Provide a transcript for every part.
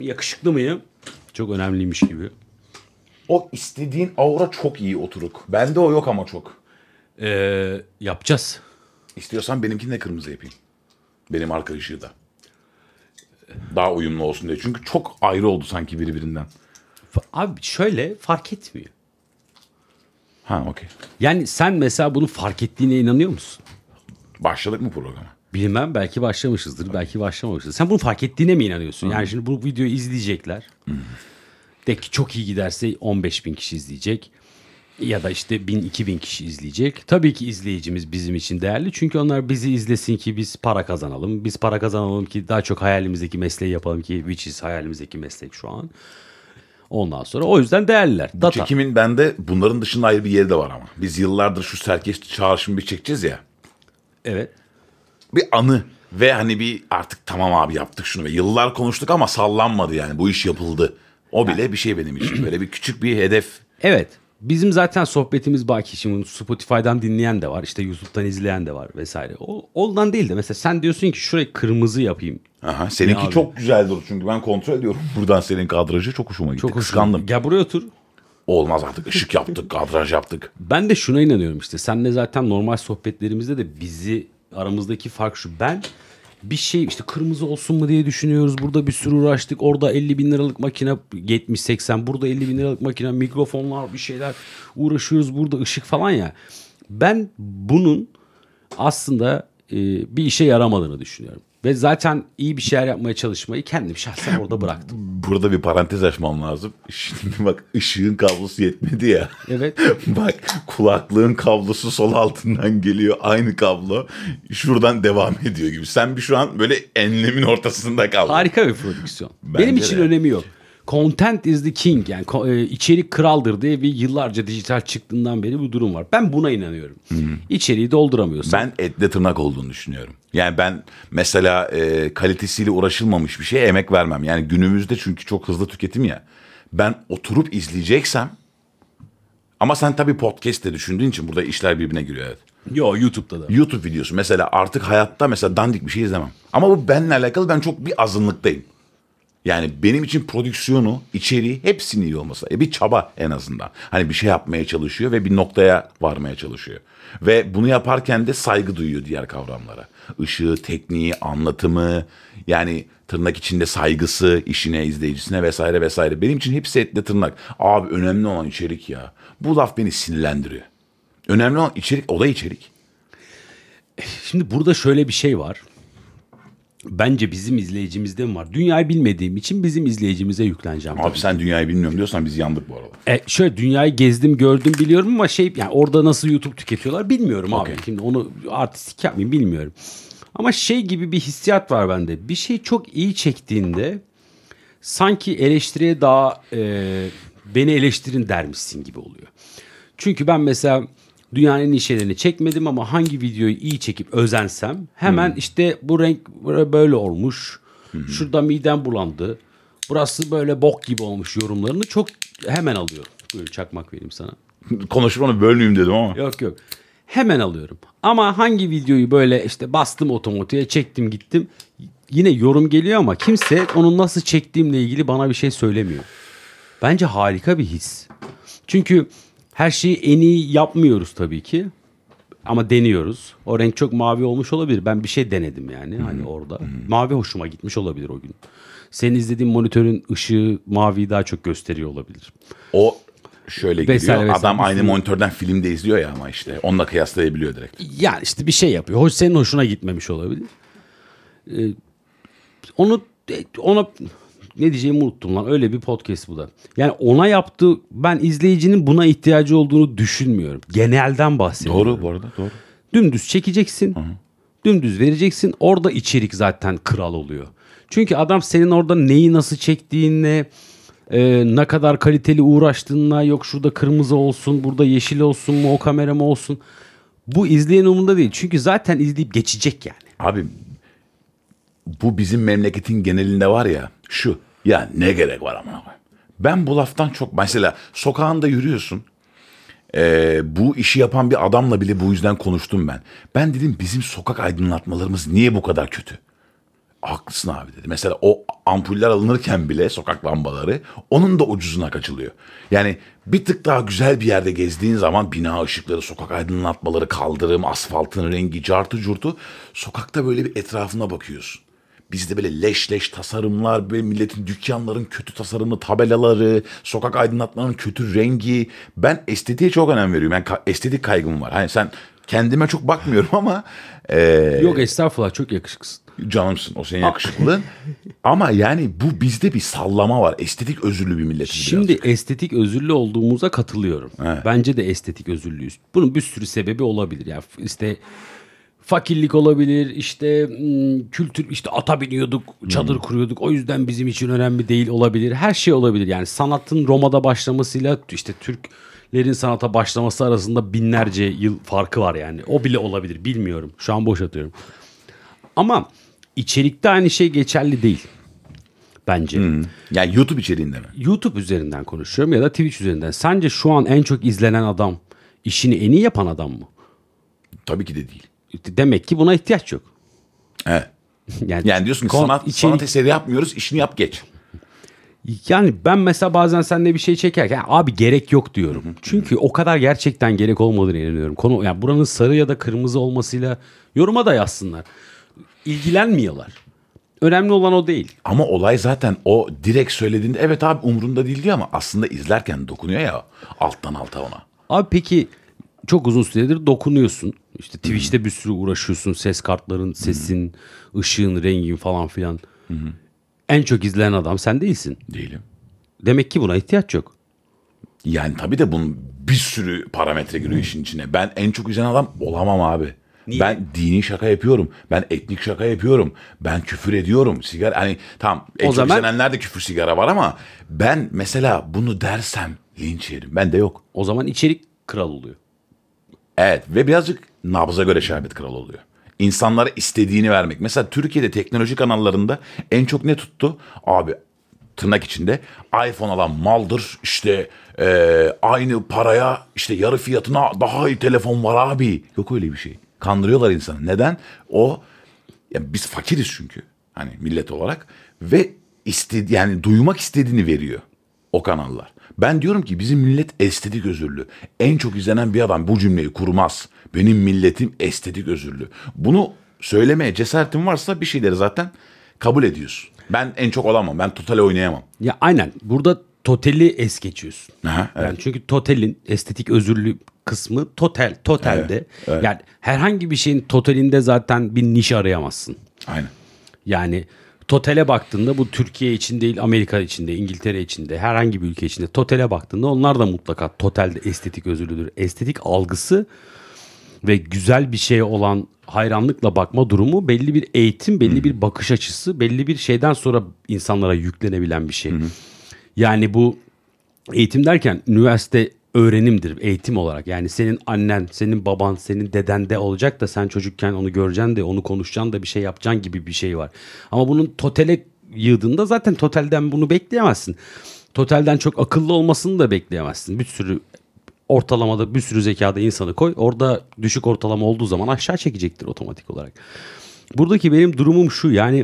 Yakışıklı mıyım? Çok önemliymiş gibi. O istediğin aura çok iyi oturuk. Bende o yok ama çok. Yapacağız. İstiyorsan benimkini de kırmızı yapayım. Benim arka ışığı da. Daha uyumlu olsun diye. Çünkü çok ayrı oldu sanki birbirinden. Abi şöyle fark etmiyor. Ha okey. Yani sen mesela bunu fark ettiğine inanıyor musun? Başladık mı programa? Bilmem, belki başlamışızdır, belki başlamamışızdır. Sen bunu fark ettiğine mi inanıyorsun? Yani şimdi bu videoyu izleyecekler. De ki çok iyi giderse 15 bin kişi izleyecek. Ya da işte 1000-2000 kişi izleyecek. Tabii ki izleyicimiz bizim için değerli. Çünkü onlar bizi izlesin ki biz para kazanalım. Biz para kazanalım ki daha çok hayalimizdeki mesleği yapalım ki which is hayalimizdeki meslek şu an. Ondan sonra o yüzden değerliler. Bu çekimin bende bunların dışında ayrı bir yeri de var ama. Biz yıllardır şu Serkeş Çağrışım'ı bir çekeceğiz ya. Evet. Bir anı ve hani bir artık tamam abi yaptık şunu ve yıllar konuştuk ama sallanmadı yani bu iş yapıldı. O bile bir şey benim için. Böyle bir küçük bir hedef. Evet. Bizim zaten sohbetimiz baki. Şimdi Spotify'dan dinleyen de var. İşte YouTube'dan izleyen de var vesaire. Ondan değil de mesela sen diyorsun ki şurayı kırmızı yapayım. Aha, seninki çok güzeldir çünkü ben kontrol ediyorum. Buradan senin kadrajı çok hoşuma gitti. Çok kıskandım. Gel buraya otur. Olmaz artık ışık yaptık, kadraj yaptık. Ben de şuna inanıyorum işte. Senle zaten normal sohbetlerimizde de aramızdaki fark şu. Ben bir şey işte kırmızı olsun mu diye düşünüyoruz. Burada bir sürü uğraştık. Orada 50 bin liralık makine 70-80. Burada 50 bin liralık makine, mikrofonlar, bir şeyler uğraşıyoruz. Burada ışık falan ya. Ben bunun aslında bir işe yaramadığını düşünüyorum. Ve zaten iyi bir şeyler yapmaya çalışmayı kendim şahsen orada bıraktım. Burada bir parantez açmam lazım. Şimdi bak ışığın kablosu yetmedi ya. Evet. Bak kulaklığın kablosu sol altından geliyor. Aynı kablo şuradan devam ediyor gibi. Sen bir şu an böyle enlemin ortasında kaldın. Harika bir prodüksiyon. Bence Benim için de. önemi yok. Content is the king, yani içerik kraldır diye bir yıllarca dijital çıktığından beri bu durum var. Ben buna inanıyorum. İçeriği dolduramıyorsun. Ben etle tırnak olduğunu düşünüyorum. Yani ben mesela kalitesiyle uğraşılmamış bir şeye emek vermem. Yani günümüzde çünkü çok hızlı tüketim ya. Ben oturup izleyeceksem ama sen tabii podcast'te düşündüğün için burada işler birbirine giriyor evet. Yo, YouTube'da da. YouTube videosu mesela artık hayatta mesela dandik bir şey izlemem. Ama bu benimle alakalı ben çok bir azınlıktayım. Yani benim için prodüksiyonu, içeriği hepsinin iyi olması. Bir çaba en azından. Hani bir şey yapmaya çalışıyor ve bir noktaya varmaya çalışıyor. Ve bunu yaparken de saygı duyuyor diğer kavramlara. Işığı, tekniği, anlatımı, yani tırnak içinde saygısı, işine, izleyicisine vesaire vesaire. Benim için hepsi etle tırnak. Abi önemli olan içerik ya. Bu laf beni sinirlendiriyor. Önemli olan içerik, o da içerik. Şimdi burada şöyle bir şey var. Bence bizim izleyicimizde mi var? Dünyayı bilmediğim için bizim izleyicimize yükleneceğim. Abi sen dünyayı bilmiyorum diyorsan biz yandık bu arada. Şöyle dünyayı gezdim gördüm biliyorum ama yani orada nasıl YouTube tüketiyorlar bilmiyorum Okay. abi. Şimdi onu artistik yapmayayım bilmiyorum. Ama gibi bir hissiyat var bende. Bir şey çok iyi çektiğinde sanki eleştiriye daha beni eleştirin dermişsin gibi oluyor. Çünkü ben mesela dünyanın en iyi şeylerini çekmedim ama hangi videoyu iyi çekip özensem hemen işte bu renk böyle olmuş. Şurada midem bulandı. Burası böyle bok gibi olmuş yorumlarını çok hemen alıyorum. Buyur çakmak vereyim sana. Konuşmanı bölmeyeyim dedim ama. Yok. Hemen alıyorum. Ama hangi videoyu böyle işte bastım otomatiğe çektim gittim. Yine yorum geliyor ama kimse onun nasıl çektiğimle ilgili bana bir şey söylemiyor. Bence harika bir his. Çünkü her şeyi en iyi yapmıyoruz tabii ki. Ama deniyoruz. O renk çok mavi olmuş olabilir. Ben bir şey denedim yani hani orada. Mavi hoşuma gitmiş olabilir o gün. Senin izlediğin monitörün ışığı maviyi daha çok gösteriyor olabilir. O şöyle Vesaire, gidiyor. Adam bir aynı sürü- monitörden filmde izliyor ya ama işte. Onunla kıyaslayabiliyor direkt. Yani işte bir şey yapıyor. Senin hoşuna gitmemiş olabilir. Ona ne diyeceğimi unuttum lan. Öyle bir podcast bu da. Yani ona yaptığı, ben izleyicinin buna ihtiyacı olduğunu düşünmüyorum. Genelden bahsediyorum. Doğru bu arada doğru. Dümdüz çekeceksin. Dümdüz vereceksin. Orada içerik zaten kral oluyor. Çünkü adam senin orada neyi nasıl çektiğinle, ne kadar kaliteli uğraştığınla, yok şurada kırmızı olsun, burada yeşil olsun mu, o kamera mı olsun. Bu izleyen umurunda değil. Çünkü zaten izleyip geçecek yani. Abi bu bizim memleketin genelinde var ya şu. Ya ne gerek var amına koyayım. Ben bu laftan çok mesela sokağında yürüyorsun. Bu işi yapan bir adamla bile bu yüzden konuştum ben. Ben dedim bizim sokak aydınlatmalarımız niye bu kadar kötü? Haklısın abi dedi. Mesela o ampuller alınırken bile sokak lambaları onun da ucuzuna kaçılıyor. Yani bir tık daha güzel bir yerde gezdiğin zaman bina ışıkları, sokak aydınlatmaları, kaldırım, asfaltın rengi, cartı curtu, sokakta böyle bir etrafına bakıyorsun. Bizde böyle leş leş tasarımlar, böyle milletin dükkanların kötü tasarımlı tabelaları, sokak aydınlatmalarının kötü rengi. Ben estetiğe çok önem veriyorum. Yani estetik kaygım var. Hani sen kendime çok bakmıyorum ama Yok estağfurullah, çok yakışıklısın. canımsın, o senin yakışıklılığın. Ama yani bu bizde bir sallama var. Estetik özürlü bir milletiz Şimdi birazcık. estetik özürlü olduğumuza katılıyorum. Evet. Bence de estetik özürlüyüz. Bunun bir sürü sebebi olabilir. Yani işte fakirlik olabilir, işte kültür, işte ata biniyorduk, çadır kuruyorduk. O yüzden bizim için önemli değil olabilir. Her şey olabilir. Yani sanatın Roma'da başlamasıyla işte Türklerin sanata başlaması arasında binlerce yıl farkı var yani. O bile olabilir, bilmiyorum. Şu an boş atıyorum. Ama içerikte aynı şey geçerli değil bence. Yani YouTube içeriğinde mi? YouTube üzerinden konuşuyorum ya da Twitch üzerinden. Sence şu an en çok izlenen adam işini en iyi yapan adam mı? Tabii ki de değil. Demek ki buna ihtiyaç yok. Evet. Yani diyorsun ki sanat eseri yapmıyoruz, işini yap geç. Yani ben mesela bazen seninle bir şey çekerken abi gerek yok diyorum. Çünkü o kadar gerçekten gerek olmadığını inanıyorum. Konu yani buranın sarı ya da kırmızı olmasıyla yoruma da yazsınlar. İlgilenmiyorlar. Önemli olan o değil. Ama olay zaten o direkt söylediğinde evet abi umurunda değil diyor ama aslında izlerken dokunuyor ya alttan alta ona. Abi peki çok uzun süredir dokunuyorsun. İşte Twitch'te bir sürü uğraşıyorsun. Ses kartların, sesin, ışığın, rengin falan filan. En çok izlenen adam sen değilsin. Değilim. Demek ki buna ihtiyaç yok. Yani tabii de bunun bir sürü parametre giriyor işin içine. Ben en çok izlenen adam olamam abi. Niye? Ben dini şaka yapıyorum. Ben etnik şaka yapıyorum. Ben küfür ediyorum. Sigara hani tamam en çok zaman- izlenenlerde küfür sigara var ama ben mesela bunu dersem linç yerim. Bende yok. O zaman içerik kral oluyor. Evet ve birazcık nabza göre şerbet kralı oluyor. İnsanlara istediğini vermek. Mesela Türkiye'de teknoloji kanallarında en çok ne tuttu? Abi tırnak içinde iPhone alan maldır. İşte aynı paraya işte yarı fiyatına daha iyi telefon var abi. Yok öyle bir şey. Kandırıyorlar insanı. Neden? Ya biz fakiriz çünkü. Hani millet olarak. Ve yani duymak istediğini veriyor o kanallar. Ben diyorum ki bizim millet estetik özürlü. En çok izlenen bir adam bu cümleyi kurmaz. Benim milletim estetik özürlü. Bunu söylemeye cesaretin varsa bir şeyleri zaten kabul ediyorsun. Ben en çok olamam. Ben totale oynayamam. Ya aynen. Burada totali es geçiyorsun. Aha, evet. Yani çünkü totalin estetik özürlü kısmı totalde. Evet, evet. Yani herhangi bir şeyin totalinde zaten bir niş arayamazsın. Aynen. Yani totale baktığında bu Türkiye için değil, Amerika için de, İngiltere için de, herhangi bir ülke için de totale baktığında onlar da mutlaka totalde estetik özürlüdür. Estetik algısı ve güzel bir şeye olan hayranlıkla bakma durumu belli bir eğitim, belli bir bakış açısı, belli bir şeyden sonra insanlara yüklenebilen bir şey. Yani bu eğitim derken üniversite öğrenimdir eğitim olarak. Yani senin annen, senin baban, senin deden de olacak da sen çocukken onu göreceksin de onu konuşacaksın da bir şey yapacaksın gibi bir şey var. Ama bunun totale yığdığında zaten totalden bunu bekleyemezsin. Totalden çok akıllı olmasını da bekleyemezsin. Bir sürü ortalamada bir sürü zekada insanı koy. Orada düşük ortalama olduğu zaman aşağı çekecektir otomatik olarak. Buradaki benim durumum şu yani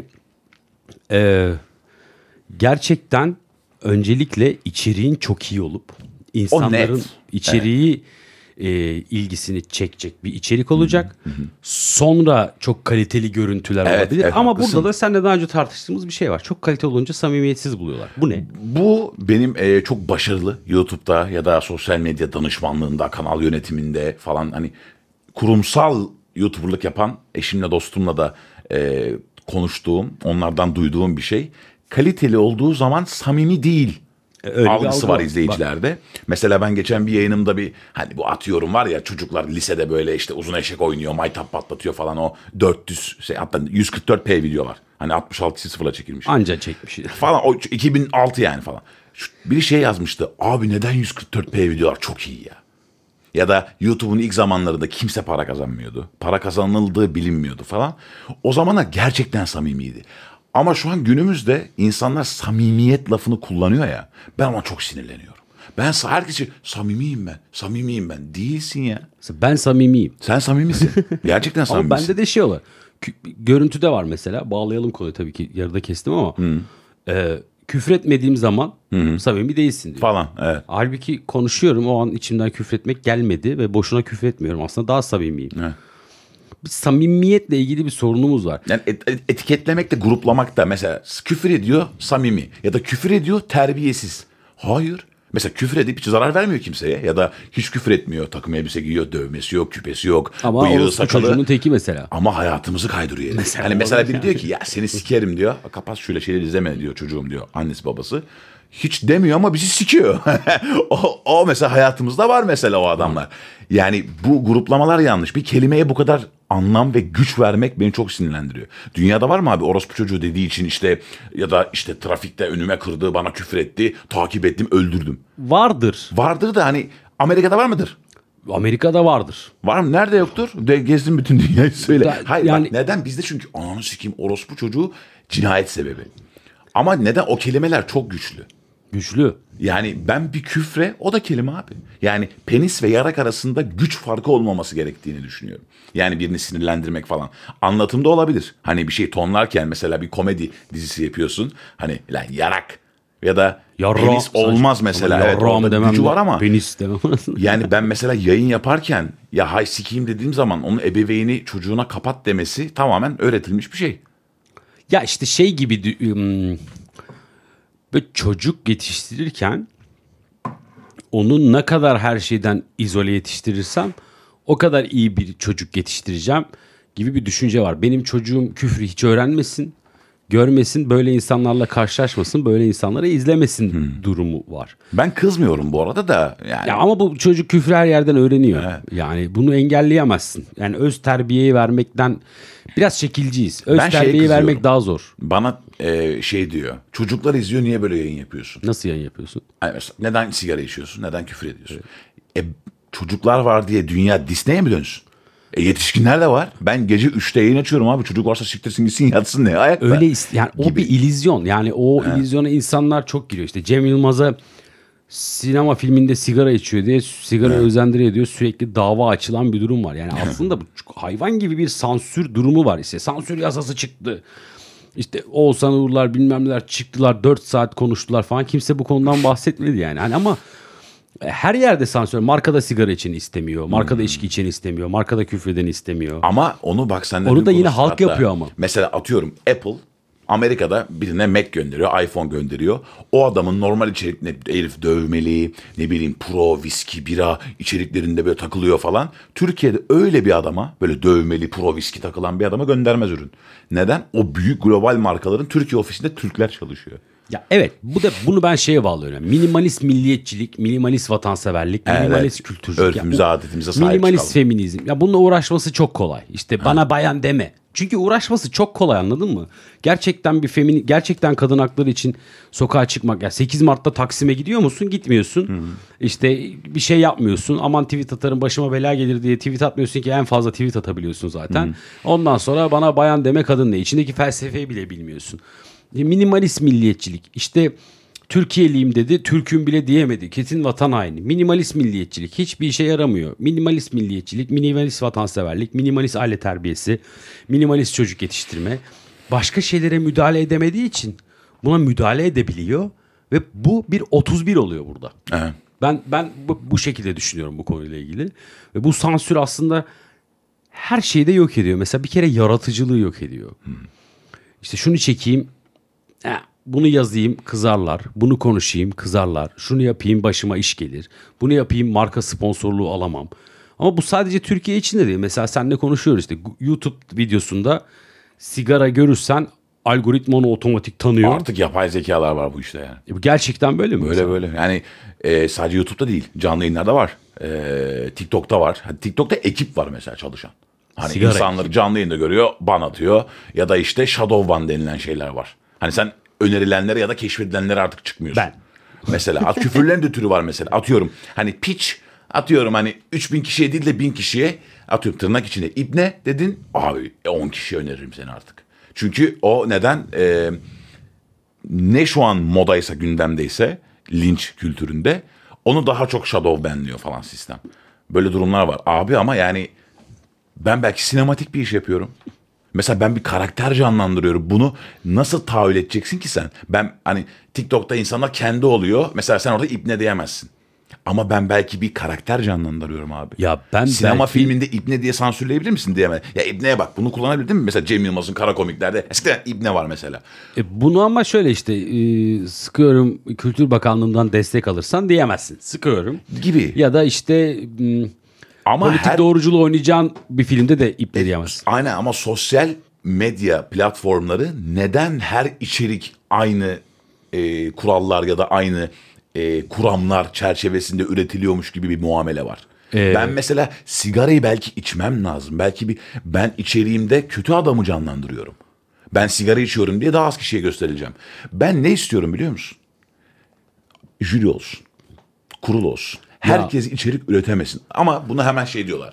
gerçekten öncelikle içeriğin çok iyi olup insanların net. içeriği ilgisini çekecek bir içerik olacak. Sonra çok kaliteli görüntüler Evet, olabilir. evet, Ama haklısın. burada da seninle daha önce tartıştığımız bir şey var. Çok kaliteli olunca samimiyetsiz buluyorlar. Bu ne? Bu benim çok başarılı YouTube'da ya da sosyal medya danışmanlığında, kanal yönetiminde falan hani kurumsal YouTuber'lık yapan eşimle dostumla da konuştuğum, onlardan duyduğum bir şey. Kaliteli olduğu zaman samimi değil. Öyle bir Algısı algı var var. izleyicilerde. Mesela ben geçen bir yayınımda hani bu atıyorum var ya çocuklar lisede böyle işte uzun eşek oynuyor, maytap patlatıyor falan o 400 hatta 144p videolar. Hani 66:0'la çekilmiş. Anca çekmiş. Falan o 2006 yani falan. Biri şey yazmıştı. Abi neden 144p videolar çok iyi ya. Ya da YouTube'un ilk zamanlarında kimse para kazanmıyordu. Para kazanıldığı bilinmiyordu falan. O zamana gerçekten samimiydi. Ama şu an günümüzde insanlar samimiyet lafını kullanıyor ya. Ben ona çok sinirleniyorum. Ben herkese samimiyim ben. Değilsin ya. Ben samimiyim. Sen samimisin. Gerçekten Ama samimisin. bende de şey olur. Görüntüde var mesela. Bağlayalım konuyu, tabii ki yarıda kestim ama. Küfretmediğim zaman samimi değilsin diyor. Falan, evet. Halbuki konuşuyorum, o an içimden küfretmek gelmedi ve boşuna küfretmiyorum. Aslında daha samimiyim. Evet. Bir samimiyetle ilgili bir sorunumuz var. Yani etiketlemek de, gruplamak da, mesela küfür ediyor samimi ya da küfür ediyor terbiyesiz. Hayır. Mesela küfür edip hiç zarar vermiyor kimseye ya da hiç küfür etmiyor. Takım elbise giyiyor, dövmesi yok, küpesi yok. Ama bıyığı, o sakalı. çocuğunun teki mesela. Ama hayatımızı kaydırıyor. Hani mesela biri diyor ki ya seni sikerim diyor. Kapat şöyle şeyleri izleme diyor çocuğum diyor. Annesi babası. Hiç demiyor ama bizi sikiyor. o mesela hayatımızda var mesela o adamlar. Yani bu gruplamalar yanlış. Bir kelimeye bu kadar anlam ve güç vermek beni çok sinirlendiriyor. Dünyada var mı abi orospu çocuğu dediği için işte ya da işte trafikte önüme kırdı, bana küfür etti, takip ettim, öldürdüm. Vardır. Vardır da hani Amerika'da var mıdır? Amerika'da vardır. Var mı? Nerede yoktur? Gezdim bütün dünyayı söyle. Hayır yani... bak neden? Bizde çünkü ananı sikeyim orospu çocuğu cinayet sebebi. Ama neden? O kelimeler çok güçlü. Güçlü. Yani ben bir küfre, o da kelime abi. Yani penis ve yarak arasında güç farkı olmaması gerektiğini düşünüyorum. Yani birini sinirlendirmek falan. Anlatımda olabilir. Hani bir şey tonlarken mesela bir komedi dizisi yapıyorsun. Hani lan yarak ya da penis olmaz mesela. Evet, orada gücü var ama. Penis demem. Yani ben mesela yayın yaparken ya hay sikeyim dediğim zaman onun ebeveyni çocuğuna kapat demesi tamamen öğretilmiş bir şey. Ya işte şey gibi böyle çocuk yetiştirirken onu ne kadar her şeyden izole yetiştirirsem o kadar iyi bir çocuk yetiştireceğim gibi bir düşünce var. Benim çocuğum küfrü hiç öğrenmesin, görmesin, böyle insanlarla karşılaşmasın, böyle insanları izlemesin durumu var. Ben kızmıyorum bu arada da. Yani. Ya ama bu çocuk küfrü her yerden öğreniyor. Evet. Yani bunu engelleyemezsin. Yani öz terbiyeyi vermekten biraz şekilciyiz. Öz Ben terbiyeyi vermek daha zor. Bana şey diyor. Çocuklar izliyor, niye böyle yayın yapıyorsun? Nasıl yayın yapıyorsun? Yani mesela, neden sigara içiyorsun? Neden küfür ediyorsun? Çocuklar var diye dünya Disney'e mi dönsün? Yetişkinler de var. Ben gece 3'te yayın açıyorum abi. Çocuk varsa siktirsin gitsin yatsın ne ayakta. Öyle yani o gibi. bir illüzyon. Yani o illüzyona insanlar çok giriyor. İşte Cem Yılmaz'a sinema filminde sigara içiyor diye sigara özendiriyor diyor. Sürekli dava açılan bir durum var. Yani aslında bu hayvan gibi bir sansür durumu var. İşte sansür yasası çıktı. İşte Oğuzhan Uğurlar bilmem neler çıktılar. 4 saat konuştular falan. Kimse bu konudan bahsetmedi yani. Hani ama her yerde sansür. Markada sigara için istemiyor. Markada içki için istemiyor. Markada küfreden istemiyor. Ama onu bak sen de onu da yine halk yapıyor ama. Mesela atıyorum Apple Amerika'da birine Mac gönderiyor, iPhone gönderiyor. O adamın normal içerikine herif dövmeli, ne bileyim pro, viski, bira içeriklerinde böyle takılıyor falan. Türkiye'de öyle bir adama, böyle dövmeli, pro, viski takılan bir adama göndermez ürün. Neden? O büyük global markaların Türkiye ofisinde Türkler çalışıyor. Ya evet, bunu ben şeye bağlıyorum. Minimalist milliyetçilik, minimalist vatanseverlik, minimalist kültürcülük. Örfümüze, adetimize sahip minimalist çıkalım. feminizm. Ya bununla uğraşması çok kolay. İşte bana bayan deme. Çünkü uğraşması çok kolay, anladın mı? Gerçekten gerçekten kadın hakları için sokağa çıkmak. Ya 8 Mart'ta Taksim'e gidiyor musun? Gitmiyorsun. İşte bir şey yapmıyorsun. Aman tweet atarım başıma bela gelir diye tweet atmıyorsun ki en fazla tweet atabiliyorsun zaten. Ondan sonra bana bayan deme, kadın ne? İçindeki felsefeyi bile bilmiyorsun. Minimalist milliyetçilik. İşte Türkiye'liyim dedi, Türk'üm bile diyemedi. Kesin vatan haini. Minimalist milliyetçilik hiçbir işe yaramıyor. Minimalist milliyetçilik, minimalist vatanseverlik, minimalist aile terbiyesi, minimalist çocuk yetiştirme. Başka şeylere müdahale edemediği için buna müdahale edebiliyor ve bu bir 31 oluyor burada. Evet. Ben bu şekilde düşünüyorum bu konuyla ilgili. Ve bu sansür aslında her şeyi de yok ediyor. Mesela bir kere yaratıcılığı yok ediyor. İşte şunu çekeyim, bunu yazayım kızarlar, bunu konuşayım kızarlar, şunu yapayım başıma iş gelir, bunu yapayım marka sponsorluğu alamam. Ama bu sadece Türkiye için de değil. Mesela seninle konuşuyoruz işte YouTube videosunda sigara görürsen algoritma onu otomatik tanıyor. Artık yapay zekalar var bu işte yani. Bu gerçekten böyle mi? Böyle mesela? böyle. Yani sadece YouTube'da değil. Canlı yayınlarda var. TikTok'ta var. TikTok'ta ekip var mesela çalışan. Hani Sigara insanları canlı yayında görüyor, ban atıyor. Ya da işte shadow ban denilen şeyler var. Hani sen önerilenlere ya da keşfedilenlere artık çıkmıyorsun. Ben. Mesela küfürlerin de türü var mesela. Atıyorum hani piç, atıyorum hani 3000 kişiye değil de 1000 kişiye, atıyorum tırnak içinde ibne dedin. Abi 10 kişiye öneririm seni artık. Çünkü o neden ne şu an modaysa, gündemdeyse linç kültüründe onu daha çok shadow banlıyor falan sistem. Böyle durumlar var. Abi ama yani ben belki sinematik bir iş yapıyorum. Mesela ben bir karakter canlandırıyorum. Bunu nasıl tahayyül edeceksin ki sen? Ben hani TikTok'ta insanlar kendi oluyor. Mesela sen orada ibne diyemezsin. Ama ben belki bir karakter canlandırıyorum abi. Ya ben Sinema belki- filminde ibne diye sansürleyebilir misin diyemez. Ya ibneye bak, bunu kullanabilir değil mi? Mesela Cem Yılmaz'ın kara komiklerde eskiden ibne var mesela. Bunu ama şöyle işte sıkıyorum Kültür Bakanlığı'ndan destek alırsan diyemezsin. Sıkıyorum. Gibi. Ya da işte Ama politik doğruculuğu oynayacağın bir filmde de iple diyemezsin. Aynen, ama sosyal medya platformları neden her içerik aynı kurallar ya da aynı kuramlar çerçevesinde üretiliyormuş gibi bir muamele var. Ben mesela sigarayı belki içmem lazım. Belki ben içeriğimde kötü adamı canlandırıyorum. Ben sigara içiyorum diye daha az kişiye göstereceğim. Ben ne istiyorum biliyor musun? Jüri olsun. Kurul olsun. Herkes içerik üretemesin. Ama buna hemen şey diyorlar.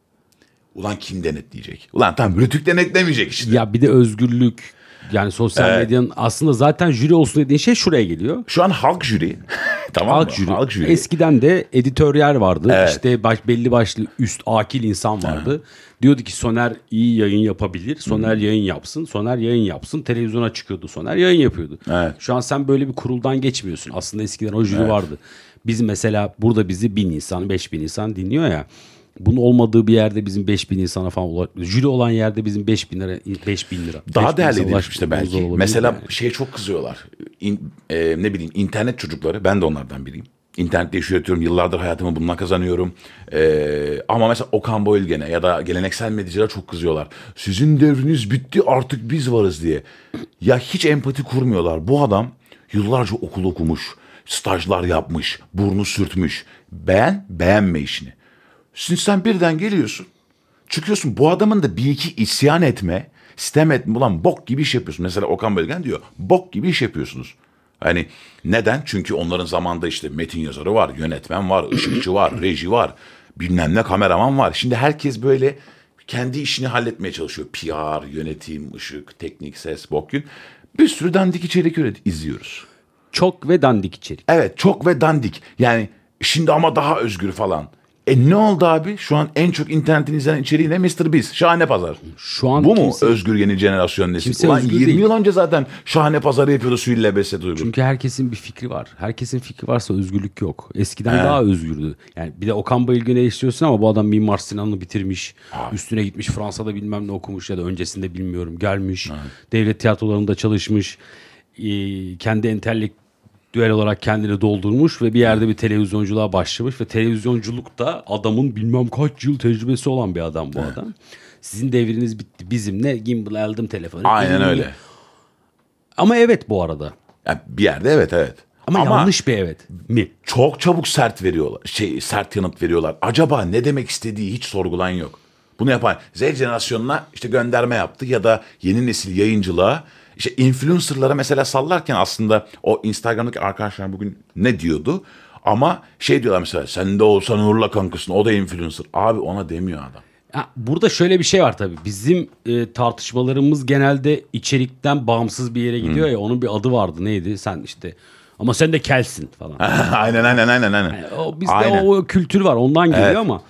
Ulan kim denetleyecek? Ulan tamam, Rütük denetlemeyecek işte. Ya bir de özgürlük, yani sosyal medyanın aslında zaten jüri olsun dediğin şey şuraya geliyor. Şu an halk jüri. Tamam Halk mı? jüri. Halk jüri. Eskiden de editörler vardı. Evet. İşte belli başlı üst akil insan vardı. Diyordu ki Soner iyi yayın yapabilir. Soner yayın yapsın. Soner yayın yapsın. Televizyona çıkıyordu. Soner yayın yapıyordu. Evet. Şu an sen böyle bir kuruldan geçmiyorsun. Aslında eskiden o jüri vardı. Biz mesela burada bizi 1000 insan, 5000 insan dinliyor ya. Bunun olmadığı bir yerde bizim 5000 insana falan ulaşmıyor. Jüri olan yerde bizim 5000 lira. Daha 5000 değerli insana edilmiş işte ulaşmamız zor belki. olabilir Mesela yani. şeye çok kızıyorlar. Ne bileyim, internet çocukları. Ben de onlardan biriyim. İnternette iş üretiyorum. Yıllardır hayatımı bununla kazanıyorum. Ama mesela Okan Bayülgen'e ya da geleneksel medyacılara çok kızıyorlar. Sizin devriniz bitti, artık biz varız diye. Ya hiç empati kurmuyorlar. Bu adam yıllarca okul okumuş, stajlar yapmış, burnu sürtmüş. Beğenme işini. Şimdi sen birden geliyorsun. Çıkıyorsun, bu adamın da bir iki isyan etme, sitem etme. Ulan bok gibi iş yapıyorsun. Mesela Okan Bölgen diyor. Bok gibi iş yapıyorsunuz. Hani neden? Çünkü onların zamanında işte metin yazarı var, yönetmen var, ışıkçı var, reji var, bilmem ne kameraman var. Şimdi herkes böyle kendi işini halletmeye çalışıyor. PR, yönetim, ışık, teknik, ses, bok gün. Bir sürü dandik içerik izliyoruz. Çok ve dandik içerik. Evet, çok ve dandik. Yani şimdi ama daha özgür falan. Ne oldu abi? Şu an en çok internetin izlenen içeriği ne? Mr. Beast. Şahane Pazar. Şu an Bu kimse- mu özgür yeni jenerasyon nesil? kimse Ulan özgür 20 değil. yıl önce zaten Şahane Pazarı yapıyordu Süheyl Behzat Uygur. Çünkü herkesin bir fikri var. Herkesin fikri varsa özgürlük yok. Eskiden daha özgürdü. Yani bir de Okan Bayülgen'i eleştiriyorsun ama bu adam Mimar Sinan'ı bitirmiş. Üstüne gitmiş Fransa'da bilmem ne okumuş ya da öncesinde bilmiyorum. Gelmiş. Devlet tiyatrolarında çalışmış. Kendi entelektüel olarak kendini doldurmuş ve bir yerde bir televizyonculuğa başlamış ve televizyonculukta adamın bilmem kaç yıl tecrübesi olan bir adam bu adam. Sizin devriniz bitti. Bizim ne? Gimbal aldım telefonu. Aynen öyle. Ama evet bu arada. Yani bir yerde evet. Ama yanlış bir evet mi? Çok çabuk sert veriyorlar. Sert yanıt veriyorlar. Acaba ne demek istediği hiç sorgulayan yok. Bunu yapan Z jenerasyonuna işte gönderme yaptı ya da yeni nesil yayıncılığa, işte influencerlara mesela sallarken aslında o Instagram'daki arkadaşlar bugün ne diyordu? Ama şey diyorlar mesela, sen de olsan Nurla kankasın, o da influencer. Abi ona demiyor adam. Ha, burada şöyle bir şey var tabii. Bizim tartışmalarımız genelde içerikten bağımsız bir yere gidiyor ya. Onun bir adı vardı. Neydi? Sen işte ama sen de kelsin falan. aynen. Yani bizde Aynen. o kültür var. Ondan geliyor Evet. ama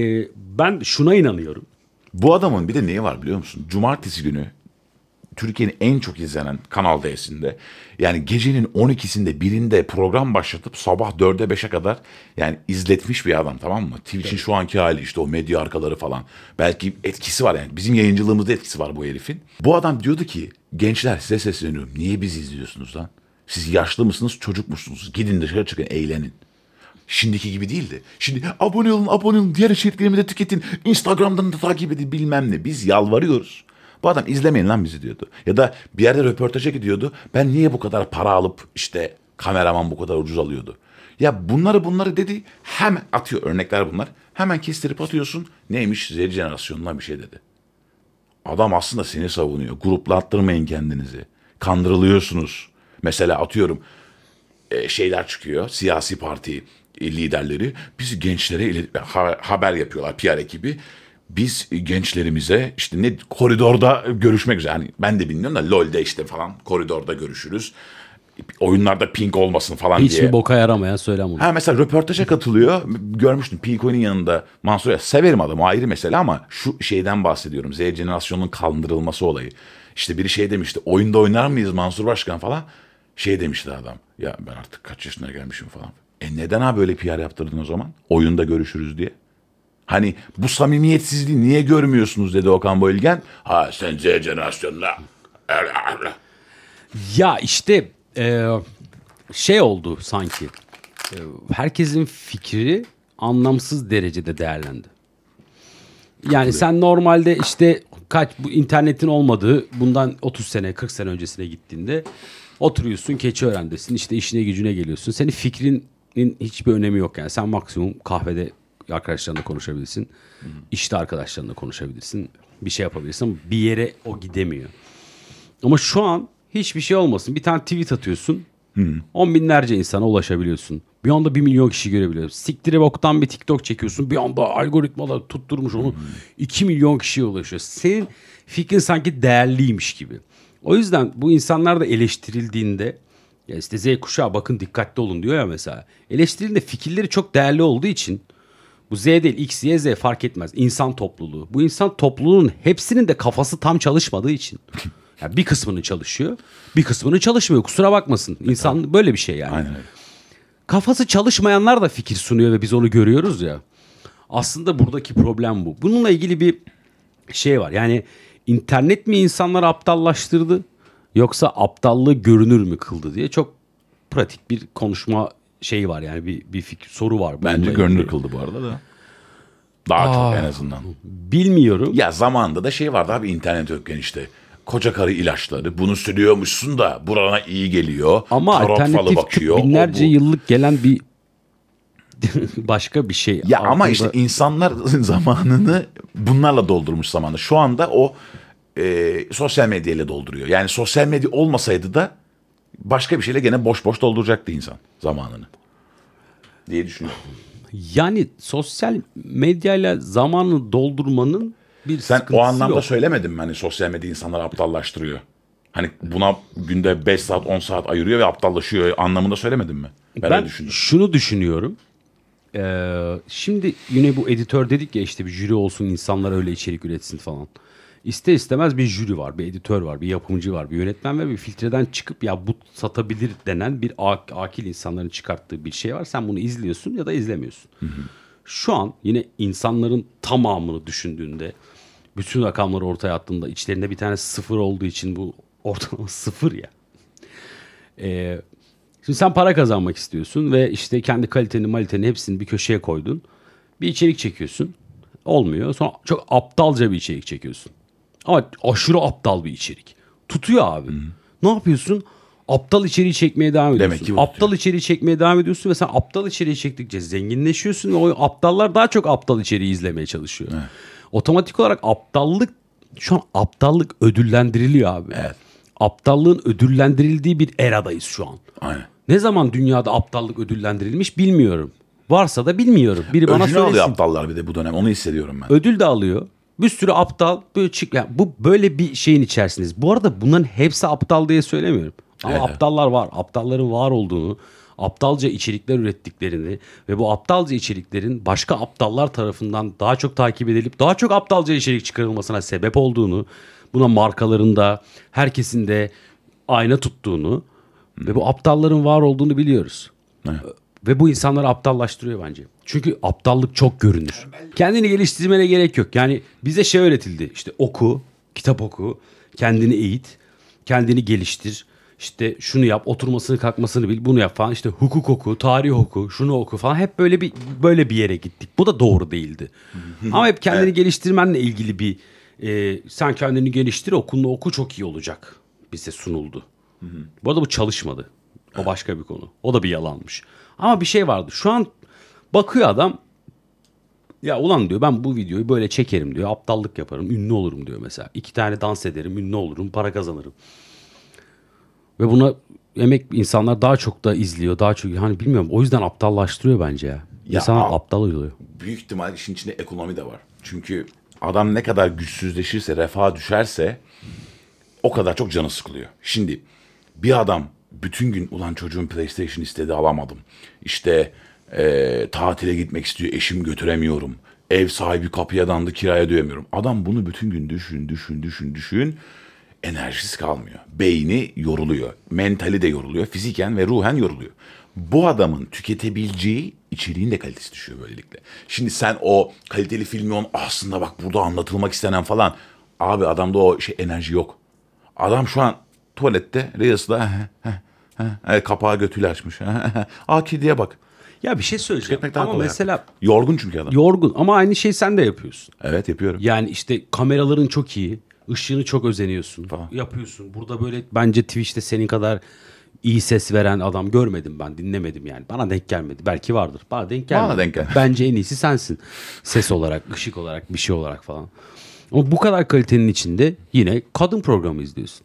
ben şuna inanıyorum. Bu adamın bir de neyi var biliyor musun? Cumartesi günü Türkiye'nin en çok izlenen Kanal D'sinde, yani gecenin 12'sinde birinde program başlatıp sabah 4'e 5'e kadar yani izletmiş bir adam, tamam mı? Twitch'in şu anki hali, işte o medya arkaları falan. Belki etkisi var yani. Bizim yayıncılığımızda etkisi var bu herifin. Bu adam diyordu ki, gençler size sesleniyorum. Niye bizi izliyorsunuz lan? Siz yaşlı mısınız, çocuk musunuz? Gidin dışarı çıkın, eğlenin. Şimdiki gibi değildi. Şimdi abone olun, diğer içeriklerimi de tüketin, Instagram'dan da takip edin bilmem ne. Biz yalvarıyoruz. Bu adam izlemeyin lan bizi diyordu. Ya da bir yerde röportaja gidiyordu. Ben niye bu kadar para alıp işte kameraman bu kadar ucuz alıyordu. Ya bunları dedi, hemen atıyor, örnekler bunlar. Hemen kestirip atıyorsun. Neymiş? Z jenerasyonuna bir şey dedi. Adam aslında seni savunuyor. Gruplattırmayın kendinizi. Kandırılıyorsunuz. Mesela atıyorum şeyler çıkıyor. Siyasi parti liderleri. Biz gençlere haber yapıyorlar, PR ekibi. Biz gençlerimize işte ne koridorda görüşmek üzere. Yani ben de bilmiyorum da LoL'de işte falan koridorda görüşürüz. oyunlarda ping olmasın falan diye. Hiçbir boka yaramayan söylem bunu. Ha mesela röportaja katılıyor. Görmüştüm Pico'nun yanında Mansur Yavaş. Severim adamı, ayrı mesele, ama şu şeyden bahsediyorum. Z jenerasyonunun kaldırılması olayı. İşte biri şey demişti. Oyunda oynar mıyız Mansur Başkan falan. Şey demişti adam. Ya ben artık kaç yaşına gelmişim falan. Neden abi böyle PR yaptırdın o zaman? Oyunda görüşürüz diye. Hani bu samimiyetsizliği niye görmüyorsunuz dedi Okan Bayülgen. Ha sen Z jenerasyonuna. Ya işte şey oldu sanki. Herkesin fikri anlamsız derecede değerlendi. Yani sen normalde işte bu internetin olmadığı bundan 30 sene 40 sene öncesine gittiğinde oturuyorsun Keçiören'desin, işte işine gücüne geliyorsun. Senin fikrinin hiçbir önemi yok yani. Sen maksimum kahvede arkadaşlarınla konuşabilirsin. İşte arkadaşlarınla konuşabilirsin. Bir şey yapabilirsin. Bir yere o gidemiyor. Ama şu an hiçbir şey olmasın. Bir tane tweet atıyorsun. 10 binlerce insana ulaşabiliyorsun. Bir anda 1 milyon kişi görebiliyorsun. Siktire boktan bir TikTok çekiyorsun. Bir anda algoritmalar tutturmuş onu. 2 milyon kişiye ulaşıyor. Senin fikrin sanki değerliymiş gibi. O yüzden bu insanlar da eleştirildiğinde, ya işte Z kuşağı bakın dikkatli olun diyor ya mesela. Eleştirildiğinde fikirleri çok değerli olduğu için, bu Z değil X, Y, Z fark etmez. İnsan topluluğu. Bu insan topluluğunun hepsinin de kafası tam çalışmadığı için. Yani bir kısmının çalışıyor, bir kısmının çalışmıyor. Kusura bakmasın. İnsan böyle bir şey yani. Aynen öyle. Kafası çalışmayanlar da fikir sunuyor ve biz onu görüyoruz ya. Aslında buradaki problem bu. Bununla ilgili bir şey var. Yani internet mi insanları aptallaştırdı, yoksa aptallığı görünür mü kıldı diye çok pratik bir konuşma şeyi var. Yani bir fikir, soru var. Bence bununla görünür ilgili. kıldı bu arada da. Daha çok en azından. Bilmiyorum. Ya zamanında da şey vardı abi, internet yokken işte. Koca karı ilaçları, bunu sürüyormuşsun da burana iyi geliyor. Ama Tarot falı alternatif bakıyor. tıp binlerce o bu. yıllık gelen bir başka bir şey. Ya ama Altında- işte insanlar zamanını bunlarla doldurmuş zamanında. Şu anda o sosyal medyayla dolduruyor. Yani sosyal medya olmasaydı da başka bir şeyle gene boş boş dolduracaktı insan zamanını diye düşünüyorum. Yani sosyal medyayla zamanı doldurmanın bir Sen sıkıntısı o anlamda yok. söylemedin mi hani sosyal medya insanları aptallaştırıyor? Hani buna günde 5 saat 10 saat ayırıyor ve aptallaşıyor anlamında söylemedin mi? Ben öyle düşündüm. şunu düşünüyorum. Şimdi yine bu editör dedik ya, işte bir jüri olsun, insanlar öyle içerik üretsin falan. İster istemez bir jüri var, bir editör var, bir yapımcı var, bir yönetmen ve bir filtreden çıkıp ya bu satabilir denen bir akil insanların çıkarttığı bir şey var. Sen bunu izliyorsun ya da izlemiyorsun. Şu an yine insanların tamamını düşündüğünde, bütün rakamları ortaya attığında içlerinde bir tane sıfır olduğu için bu ortalama sıfır ya. Şimdi sen para kazanmak istiyorsun ve işte kendi maliteni hepsini bir köşeye koydun. Bir içerik çekiyorsun. Olmuyor. Sonra çok aptalca bir içerik çekiyorsun. Ama aşırı aptal bir içerik. Tutuyor abi. Ne yapıyorsun? Aptal içeriği çekmeye devam ediyorsun. Demek ki bu aptal içeriği çekmeye devam ediyorsun ve sen aptal içeriği çektikçe zenginleşiyorsun ve o aptallar daha çok aptal içeriği izlemeye çalışıyor. Evet. Otomatik olarak şu an aptallık ödüllendiriliyor abi. Evet. Aptallığın ödüllendirildiği bir eradayız şu an. Aynen. Ne zaman dünyada aptallık ödüllendirilmiş bilmiyorum. Varsa da bilmiyorum. Biri bana Öcünü alıyor söylesin. aptallar bir de bu dönem. Onu hissediyorum ben. Ödül de alıyor. Bir sürü aptal böyle yani bu böyle bir şeyin içerisindeyiz. Bu arada bunların hepsi aptal diye söylemiyorum. Ama Evet. aptallar var. Aptalların var olduğunu, aptalca içerikler ürettiklerini ve bu aptalca içeriklerin başka aptallar tarafından daha çok takip edilip daha çok aptalca içerik çıkarılmasına sebep olduğunu, buna markaların da herkesin de ayna tuttuğunu ve bu aptalların var olduğunu biliyoruz. Evet. Ve bu insanları aptallaştırıyor bence. Çünkü aptallık çok görünür. Kendini geliştirmene gerek yok. Yani bize şey öğretildi. İşte oku, kitap oku, kendini eğit, kendini geliştir. İşte şunu yap, oturmasını kalkmasını bil, bunu yap falan. İşte hukuk oku, tarih oku, şunu oku falan. Hep böyle bir yere gittik. Bu da doğru değildi. Ama hep kendini geliştirmenle ilgili bir sen kendini geliştir, okulunu oku çok iyi olacak bize sunuldu. Bu arada bu çalışmadı. O başka bir konu. O da bir yalanmış. Ama bir şey vardı. Şu an bakıyor adam, ya ulan diyor ben bu videoyu böyle çekerim diyor. Aptallık yaparım, ünlü olurum diyor mesela. 2 tane dans ederim, ünlü olurum, para kazanırım. Ve buna emek insanlar daha çok da izliyor. Daha çok hani bilmiyorum, o yüzden aptallaştırıyor bence ya. İnsanlar aptal oluyor. Büyük ihtimal işin içinde ekonomi de var. Çünkü adam ne kadar güçsüzleşirse, refaha düşerse o kadar çok canı sıkılıyor. Şimdi bir adam bütün gün ulan çocuğun PlayStation istedi alamadım. İşte tatile gitmek istiyor eşim götüremiyorum. Ev sahibi kapıya dandı kiraya ödeyemiyorum. Adam bunu bütün gün düşün. Enerjisi kalmıyor. Beyni yoruluyor. Mentali de yoruluyor. Fiziken ve ruhen yoruluyor. Bu adamın tüketebileceği içeriğin de kalitesi düşüyor böylelikle. Şimdi sen o kaliteli filmi aslında bak burada anlatılmak istenen falan. Abi adamda o enerji yok. Adam şu an tuvalette Reels'da kapağı götüyle açmış. Kediye bak. Ya bir şey söyleyeceğim. Tüketmek daha Ama kolay. mesela Yorgun çünkü adam. yorgun ama aynı şey sen de yapıyorsun. Evet yapıyorum. Yani işte kameraların çok iyi. Işığını çok özeniyorsun. Falan. Yapıyorsun. Burada böyle bence Twitch'te senin kadar iyi ses veren adam görmedim ben. Dinlemedim yani. Bana denk gelmedi. Belki vardır. Bana denk gelmedi. Bana denk gelmedi. Bence en iyisi sensin. Ses olarak, ışık olarak, bir şey olarak falan. Ama bu kadar kalitenin içinde yine kadın programı izliyorsun.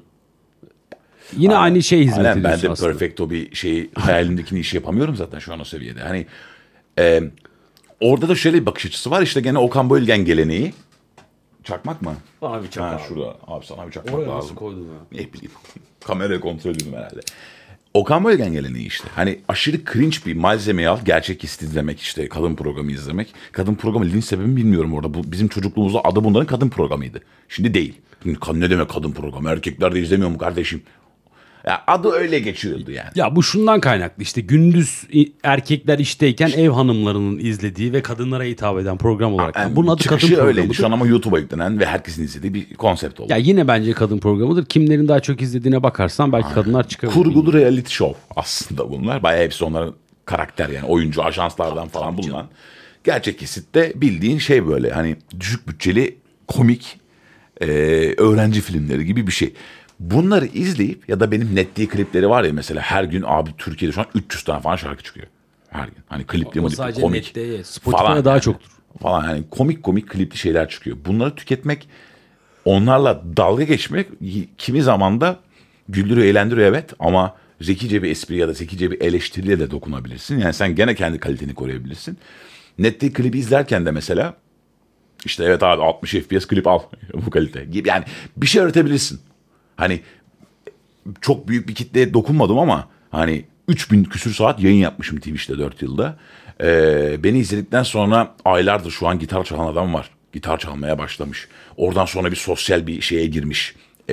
Yine aynı şeyi hizmet Aynen, ediyorsun ben de aslında. perfecto bir şey hayalimdekini işi yapamıyorum zaten şu an o seviyede. Hani orada da şöyle bir bakış açısı var. İşte gene Okan Bayülgen geleneği. Çakmak mı? Bana bir çakmak. Şurada. Abi sana bir çakmak Oraya nasıl lazım. koydun ya? Ne bileyim. Kamerayı kontrol ediyorum herhalde. Okan Bayülgen geleneği işte. Hani aşırı cringe bir malzemeyi al. Gerçek izlemek işte. Kadın programı izlemek. Kadın programı linç sebebini bilmiyorum orada. Bu bizim çocukluğumuzda adı bunların kadın programıydı. Şimdi değil. Şimdi ne demek kadın programı? Erkekler de izlemiyor mu kardeşim? Ya adı öyle geçiyordu yani. Ya bu şundan kaynaklı işte gündüz erkekler işteyken ev hanımlarının izlediği ve kadınlara hitap eden program olarak. Yani Bunun adı kadın çıkışı öyleydi programıdır. şu an ama YouTube'a yüklenen ve herkesin izlediği bir konsept oldu. Ya yine bence kadın programıdır. Kimlerin daha çok izlediğine bakarsan belki kadınlar çıkabilir. Kurgulu reality show aslında bunlar. Bayağı hepsi onların karakter yani oyuncu ajanslardan falan bulunan. Gerçek kesitte bildiğin şey böyle hani düşük bütçeli komik öğrenci filmleri gibi bir şey. Bunları izleyip ya da benim netliği klipleri var ya mesela her gün abi Türkiye'de şu an 300 tane falan şarkı çıkıyor. Her gün. Hani klipli O milipli, sadece komik. Net'te, Spotify'da daha yani. çoktur. Falan yani komik klipli şeyler çıkıyor. Bunları tüketmek, onlarla dalga geçmek kimi zaman da güldürüyor, eğlendiriyor evet ama zekice bir espri ya da zekice bir eleştiriyle de dokunabilirsin. Yani sen gene kendi kaliteni koruyabilirsin. Net'te klibi izlerken de mesela işte evet abi 60 FPS klip al bu kalite gibi yani bir şey öğretebilirsin. Hani çok büyük bir kitleye dokunmadım ama hani 3000 küsür saat yayın yapmışım Twitch'te 4 yılda. Beni izledikten sonra aylardır şu an gitar çalan adam var. Gitar çalmaya başlamış. Oradan sonra bir sosyal bir şeye girmiş.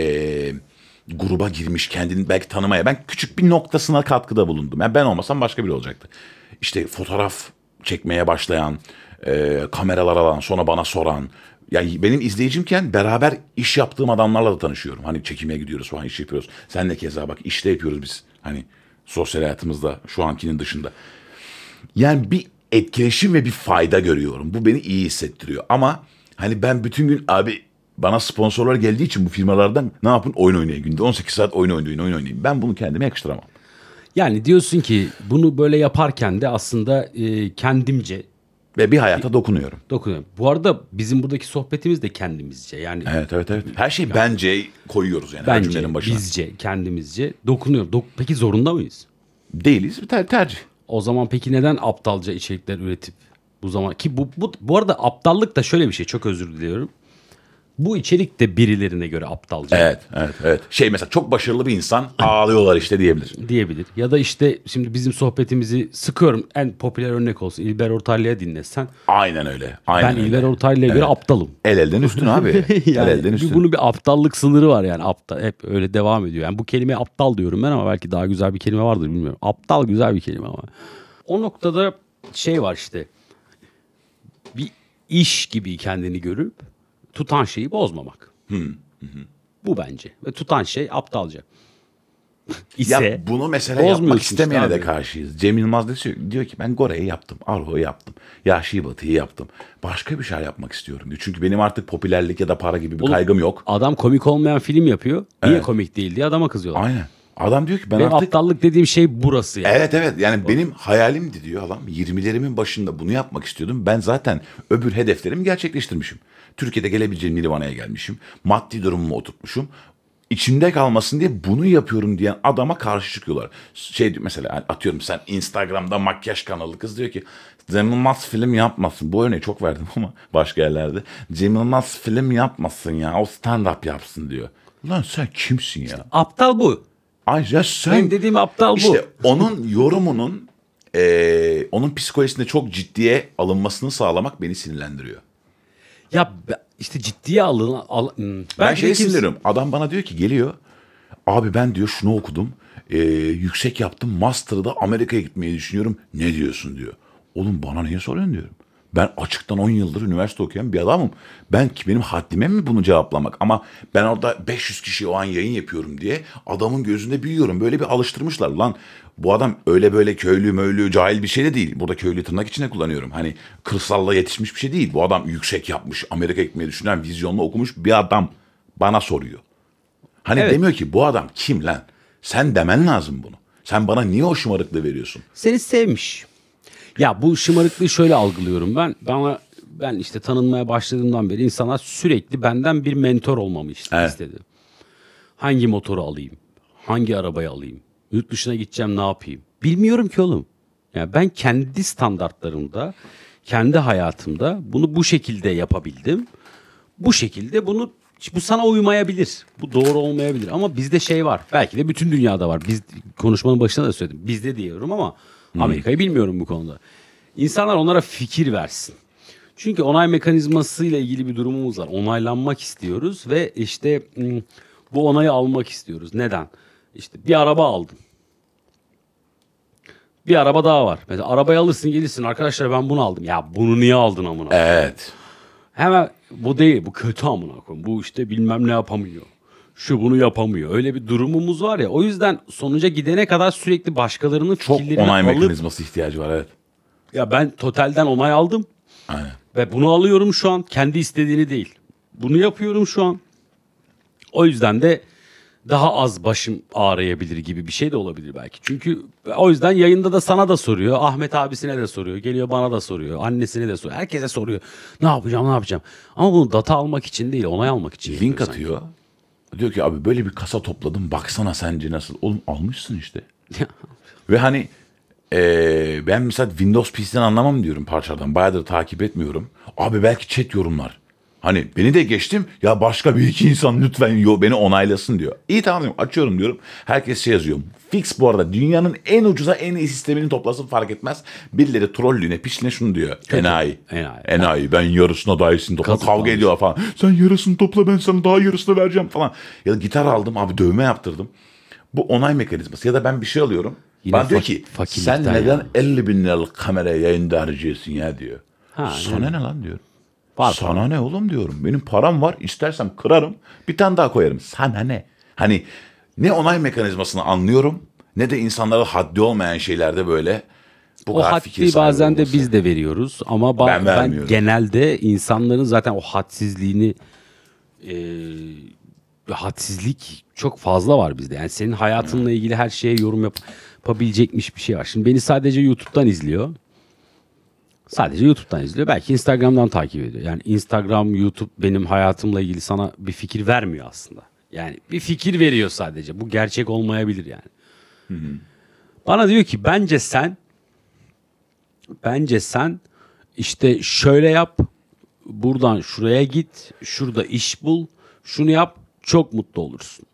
Gruba girmiş kendini belki tanımaya. Ben küçük bir noktasına katkıda bulundum. Yani ben olmasam başka biri olacaktı. İşte fotoğraf çekmeye başlayan, kameralar alan, sonra bana soran. Yani benim izleyicimken beraber iş yaptığım adamlarla da tanışıyorum. Hani çekime gidiyoruz falan iş yapıyoruz. Sen de keza bak işte yapıyoruz biz. Hani sosyal hayatımızda şu ankinin dışında. Yani bir etkileşim ve bir fayda görüyorum. Bu beni iyi hissettiriyor. Ama hani ben bütün gün abi bana sponsorlar geldiği için bu firmalardan ne yapın? Oyun oynayın. Günde 18 saat oyun oynayın. Ben bunu kendime yakıştıramam. Yani diyorsun ki bunu böyle yaparken de aslında kendimce Ve bir hayata dokunuyorum. dokunuyorum. Bu arada bizim buradaki sohbetimiz de kendimizce. Yani Evet. Her şeyi bence koyuyoruz yani. her bence, cümlenin başına. bizce, kendimizce dokunuyor. Peki zorunda mıyız? Değiliz bir tercih. O zaman peki neden aptalca içerikler üretip bu zaman ki bu arada aptallık da şöyle bir şey, çok özür diliyorum. Bu içerik de birilerine göre aptalca Evet. Şey mesela çok başarılı bir insan ağlıyorlar işte diyebilir. diyebilir. Ya da işte şimdi bizim sohbetimizi sıkıyorum, en popüler örnek olsun İlber Ortaylı'ya dinlesen. Aynen öyle. Ben İlber Ortaylı'ya göre aptalım. El elden üstün abi. Yani El elden üstün. bunun bir aptallık sınırı var yani, aptal hep öyle devam ediyor. Yani bu kelimeye aptal diyorum ben ama belki daha güzel bir kelime vardır bilmiyorum. Aptal güzel bir kelime ama. O noktada şey var işte. Bir iş gibi kendini görüp tutan şeyi bozmamak. Bu bence. Ve tutan şey aptalca. İse Ya bunu mesela yapmak bozmuyorsun istemeyene işte de abi. karşıyız. Cem Yılmaz diyor ki ben Gore'yi yaptım, Arho'yu yaptım, Yahşi Batı'yı yaptım. Başka bir şey yapmak istiyorum diyor. Çünkü benim artık popülerlik ya da para gibi bir kaygım yok. Adam komik olmayan film yapıyor. Niye komik değil diye adama kızıyorlar. Aynen. Adam diyor ki ben Benim artık... aptallık dediğim şey burası yani. Evet yani benim hayalimdi diyor adam. 20'lerimin başında bunu yapmak istiyordum. Ben zaten öbür hedeflerimi gerçekleştirmişim. Türkiye'de gelebileceğim Nirvana'ya gelmişim. Maddi durumumu oturtmuşum. İçimde kalmasın diye bunu yapıyorum diyen adama karşı çıkıyorlar. Şey diyor mesela atıyorum sen Instagram'da makyaj kanalı kız diyor ki Cem Yılmaz film yapmasın. Bu örneği çok verdim ama başka yerlerde. Cem Yılmaz film yapmasın ya o stand up yapsın diyor. Lan sen kimsin ya? Aptal bu. Ayrıca sen... Benim dediğim aptal bu. İşte onun yorumunun onun psikolojisinde çok ciddiye alınmasını sağlamak beni sinirlendiriyor. Ya işte ciddiye Ben şey sinirleniyorum. Adam bana diyor ki geliyor. Abi ben diyor şunu okudum. Yüksek yaptım. Master'da Amerika'ya gitmeyi düşünüyorum. Ne diyorsun diyor. Oğlum bana niye soruyorsun diyorum. Ben açıktan 10 yıldır üniversite okuyan bir adamım. Benim haddime mi bunu cevaplamak? Ama ben orada 500 kişi o an yayın yapıyorum diye adamın gözünde büyüyorum. Böyle bir alıştırmışlar. Lan bu adam öyle böyle köylü möylü cahil bir şey de değil. Burada köylü tırnak içine kullanıyorum. Hani kırsalla yetişmiş bir şey değil. Bu adam yüksek yapmış. Amerika'ya gitmeyi düşünen vizyonlu okumuş bir adam bana soruyor. Hani Evet. demiyor ki bu adam kim lan? Sen demen lazım bunu. Sen bana niye o şımarıklığı veriyorsun? Seni sevmiş. Ya bu şımarıklığı şöyle algılıyorum ben. Ben işte tanınmaya başladığımdan beri insanlar sürekli benden bir mentor olmamı istedi. Hangi motoru alayım? Hangi arabayı alayım? Yurt dışına gideceğim, ne yapayım? Bilmiyorum ki oğlum. Yani ben kendi standartlarımda, kendi hayatımda bunu bu şekilde yapabildim. Bu şekilde bu sana uymayabilir. Bu doğru olmayabilir. Ama bizde şey var. Belki de bütün dünyada var. Biz konuşmanın başında da söyledim. Bizde diyorum ama Amerika'yı bilmiyorum bu konuda. İnsanlar onlara fikir versin. Çünkü onay mekanizmasıyla ilgili bir durumumuz var. Onaylanmak istiyoruz ve işte bu onayı almak istiyoruz. Neden? İşte bir araba aldın. Bir araba daha var. Mesela arabayı alırsın gelirsin. Arkadaşlar ben bunu aldım. Ya bunu niye aldın amına? Evet. Hemen bu değil, bu kötü amına koyayım. Bu işte bilmem ne yapamıyor. Şu bunu yapamıyor. Öyle bir durumumuz var ya. O yüzden sonuca gidene kadar sürekli başkalarının Çok fikirlerini onay alıp... mekanizması ihtiyacı var, evet. Ya ben Total'den onay aldım. Aynen. Ve bunu alıyorum şu an. Kendi istediğini değil. Bunu yapıyorum şu an. O yüzden de daha az başım ağrıyabilir gibi bir şey de olabilir belki. Çünkü o yüzden yayında da sana da soruyor. Ahmet abisine de soruyor. Geliyor bana da soruyor. Annesine de soruyor. Herkese soruyor. Ne yapacağım? Ama bunu data almak için değil, onay almak için. Link atıyor. Diyor ki abi böyle bir kasa topladım. Baksana sence nasıl? Oğlum almışsın işte. Ve hani ben mesela Windows PC'den anlamam diyorum parçalardan. Bayağıdır takip etmiyorum. Abi belki chat yorumlar. Hani beni de geçtim. Ya başka bir iki insan lütfen beni onaylasın diyor. İyi tamam diyorum. Açıyorum diyorum. Herkes şey yazıyor. Fix bu arada. Dünyanın en ucuza en iyi sistemini toplasın fark etmez. Birileri trollüğüne piçline şunu diyor. Enayi. Ben yarısına daha iyisini topla. Kavga ediyor falan. Sen yarısını topla ben sana daha yarısını vereceğim falan. Ya da gitar aldım abi, dövme yaptırdım. Bu onay mekanizması. Ya da ben bir şey alıyorum. Yine bana diyor ki sen neden yani 50 bin liralık kameraya yayında harcıyorsun ya diyor. Sana ne lan diyorum. Sana ne oğlum diyorum. Benim param var. İstersem kırarım. Bir tane daha koyarım. Sana ne? Hani ne onay mekanizmasını anlıyorum ne de insanlara haddi olmayan şeylerde böyle bu kadar fikir sahibi haddi bazen olması. de biz de veriyoruz. Ama ben genelde insanların zaten o hadsizliğini hadsizlik çok fazla var bizde. Yani senin hayatınla ilgili her şeye yorum yapabilecekmiş bir şey var. Şimdi beni sadece YouTube'dan izliyor. Belki Instagram'dan takip ediyor. Yani Instagram, YouTube benim hayatımla ilgili sana bir fikir vermiyor aslında. Yani bir fikir veriyor sadece. Bu gerçek olmayabilir yani. Hı. Bana diyor ki bence sen işte şöyle yap. Buradan şuraya git. Şurada iş bul. Şunu yap. Çok mutlu olursun.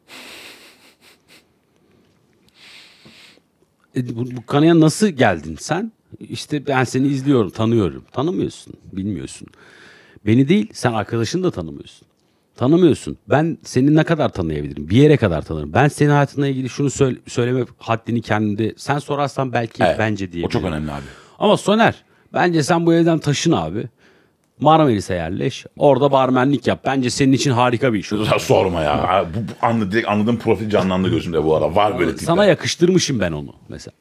Bu kanıya nasıl geldin sen? İşte ben seni izliyorum, tanıyorum. Tanımıyorsun, bilmiyorsun. Beni değil, sen arkadaşını da tanımıyorsun. Ben seni ne kadar tanıyabilirim? Bir yere kadar tanırım. Ben senin hayatınla ilgili şunu söyleme haddini kendinde. Sen sorarsan belki bence diye. O çok önemli abi. Ama Soner, bence sen bu evden taşın abi. Marmaris'e yerleş. Orada barmenlik yap. Bence senin için harika bir iş olur. Sorma ya. Direkt anladığım profil canlandı gözümde bu ara. Var böyle tipler. Sana yakıştırmışım ben onu mesela.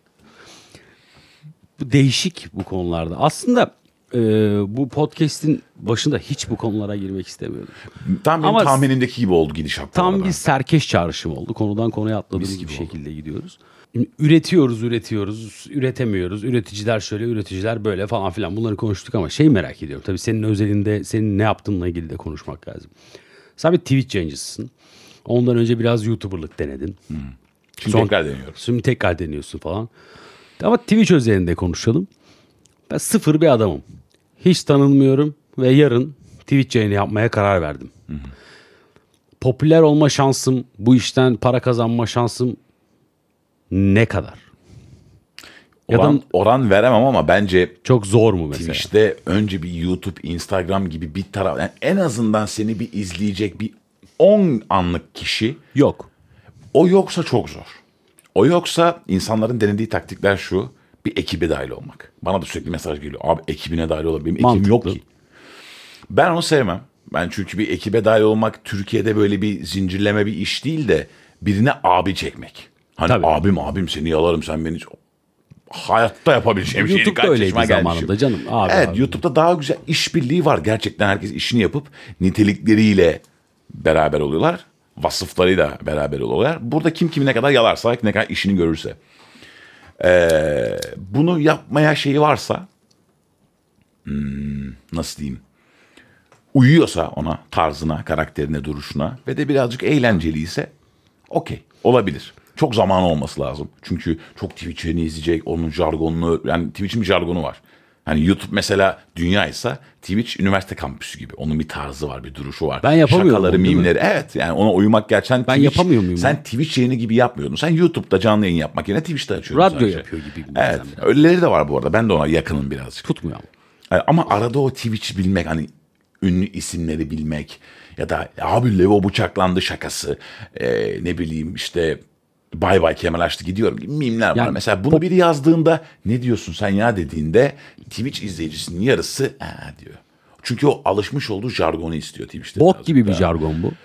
Bu değişik bu konularda. Aslında bu podcast'in başında hiç bu konulara girmek istemiyorum. Tam benim tahminimdeki gibi oldu gidişat. Tam bir serkeş çağrışım oldu. Konudan konuya atladığımız bir şekilde gidiyoruz. Üretiyoruz, üretemiyoruz. Üreticiler şöyle, üreticiler böyle falan filan. Bunları konuştuk ama merak ediyorum. Tabii senin özelinde, senin ne yaptığınla ilgili de konuşmak lazım. Sen bir Twitch yayıncısın. Ondan önce biraz YouTuber'lık denedin. Şimdi tekrar deniyorsun falan. Ama Twitch özelinde konuşalım. Ben sıfır bir adamım. Hiç tanınmıyorum ve yarın Twitch yayını yapmaya karar verdim. Popüler olma şansım, bu işten para kazanma şansım Ne kadar? Ya Oran, da oran veremem ama bence çok zor mu mesela? Twitch'te önce bir YouTube, Instagram gibi bir taraf, yani en azından seni bir izleyecek bir 10 anlık kişi, Yok. o yoksa çok zor. O yoksa insanların denediği taktikler şu: bir ekibe dahil olmak. Bana da sürekli mesaj geliyor. Abi ekibine dahil olabilir. Benim ekibim yok Mantıklı. ki. Ben onu sevmem. Ben çünkü bir ekibe dahil olmak Türkiye'de böyle bir zincirleme bir iş değil de birine abi çekmek. Hani Tabii. abim seni yalarım, sen beni hayatta yapabileceğim şeyi YouTube'da kaç öyleydi yaşıma gelmişim. zamanında canım. Abi, evet, abi. YouTube'da daha güzel işbirliği var. Gerçekten herkes işini yapıp nitelikleriyle beraber oluyorlar. Vasıflarıyla beraber oluyorlar. Burada kim kimi ne kadar yalarsa, ne kadar işini görürse. Bunu yapmaya şeyi varsa, nasıl diyeyim, uyuyorsa ona, tarzına, karakterine, duruşuna ve de birazcık eğlenceliyse okey, olabilir. Çok zaman olması lazım. Çünkü çok Twitch'ini izleyecek, onun jargonunu, yani Twitch'in bir jargonu var. Hani YouTube mesela dünyaysa, Twitch üniversite kampüsü gibi. Onun bir tarzı var, bir duruşu var. Ben yapamıyorum Şakaları, onu, değil mi? mimleri. Evet, yani ona uymak gerçekten Ben yapamıyor muyum? Sen Twitch yayını gibi yapmıyordun. Sen YouTube'da canlı yayın yapmak yerine Twitch'te açıyordun Radyo sadece. yapıyor gibi. Evet, öyleleri de var bu arada. Ben de ona yakınım birazcık. Tutmuyor ama. Ama arada o Twitch'i bilmek, hani ünlü isimleri bilmek ya da abi Levo bıçaklandı şakası, ne bileyim işte bay bay Kemal açtı gidiyorum gibi mimler var. Yani Mesela bunu biri yazdığında ne diyorsun sen ya dediğinde Twitch izleyicisinin yarısı diyor. Çünkü o alışmış olduğu jargonu istiyor Twitch'te. Bok birazcık gibi bir daha. jargon bu.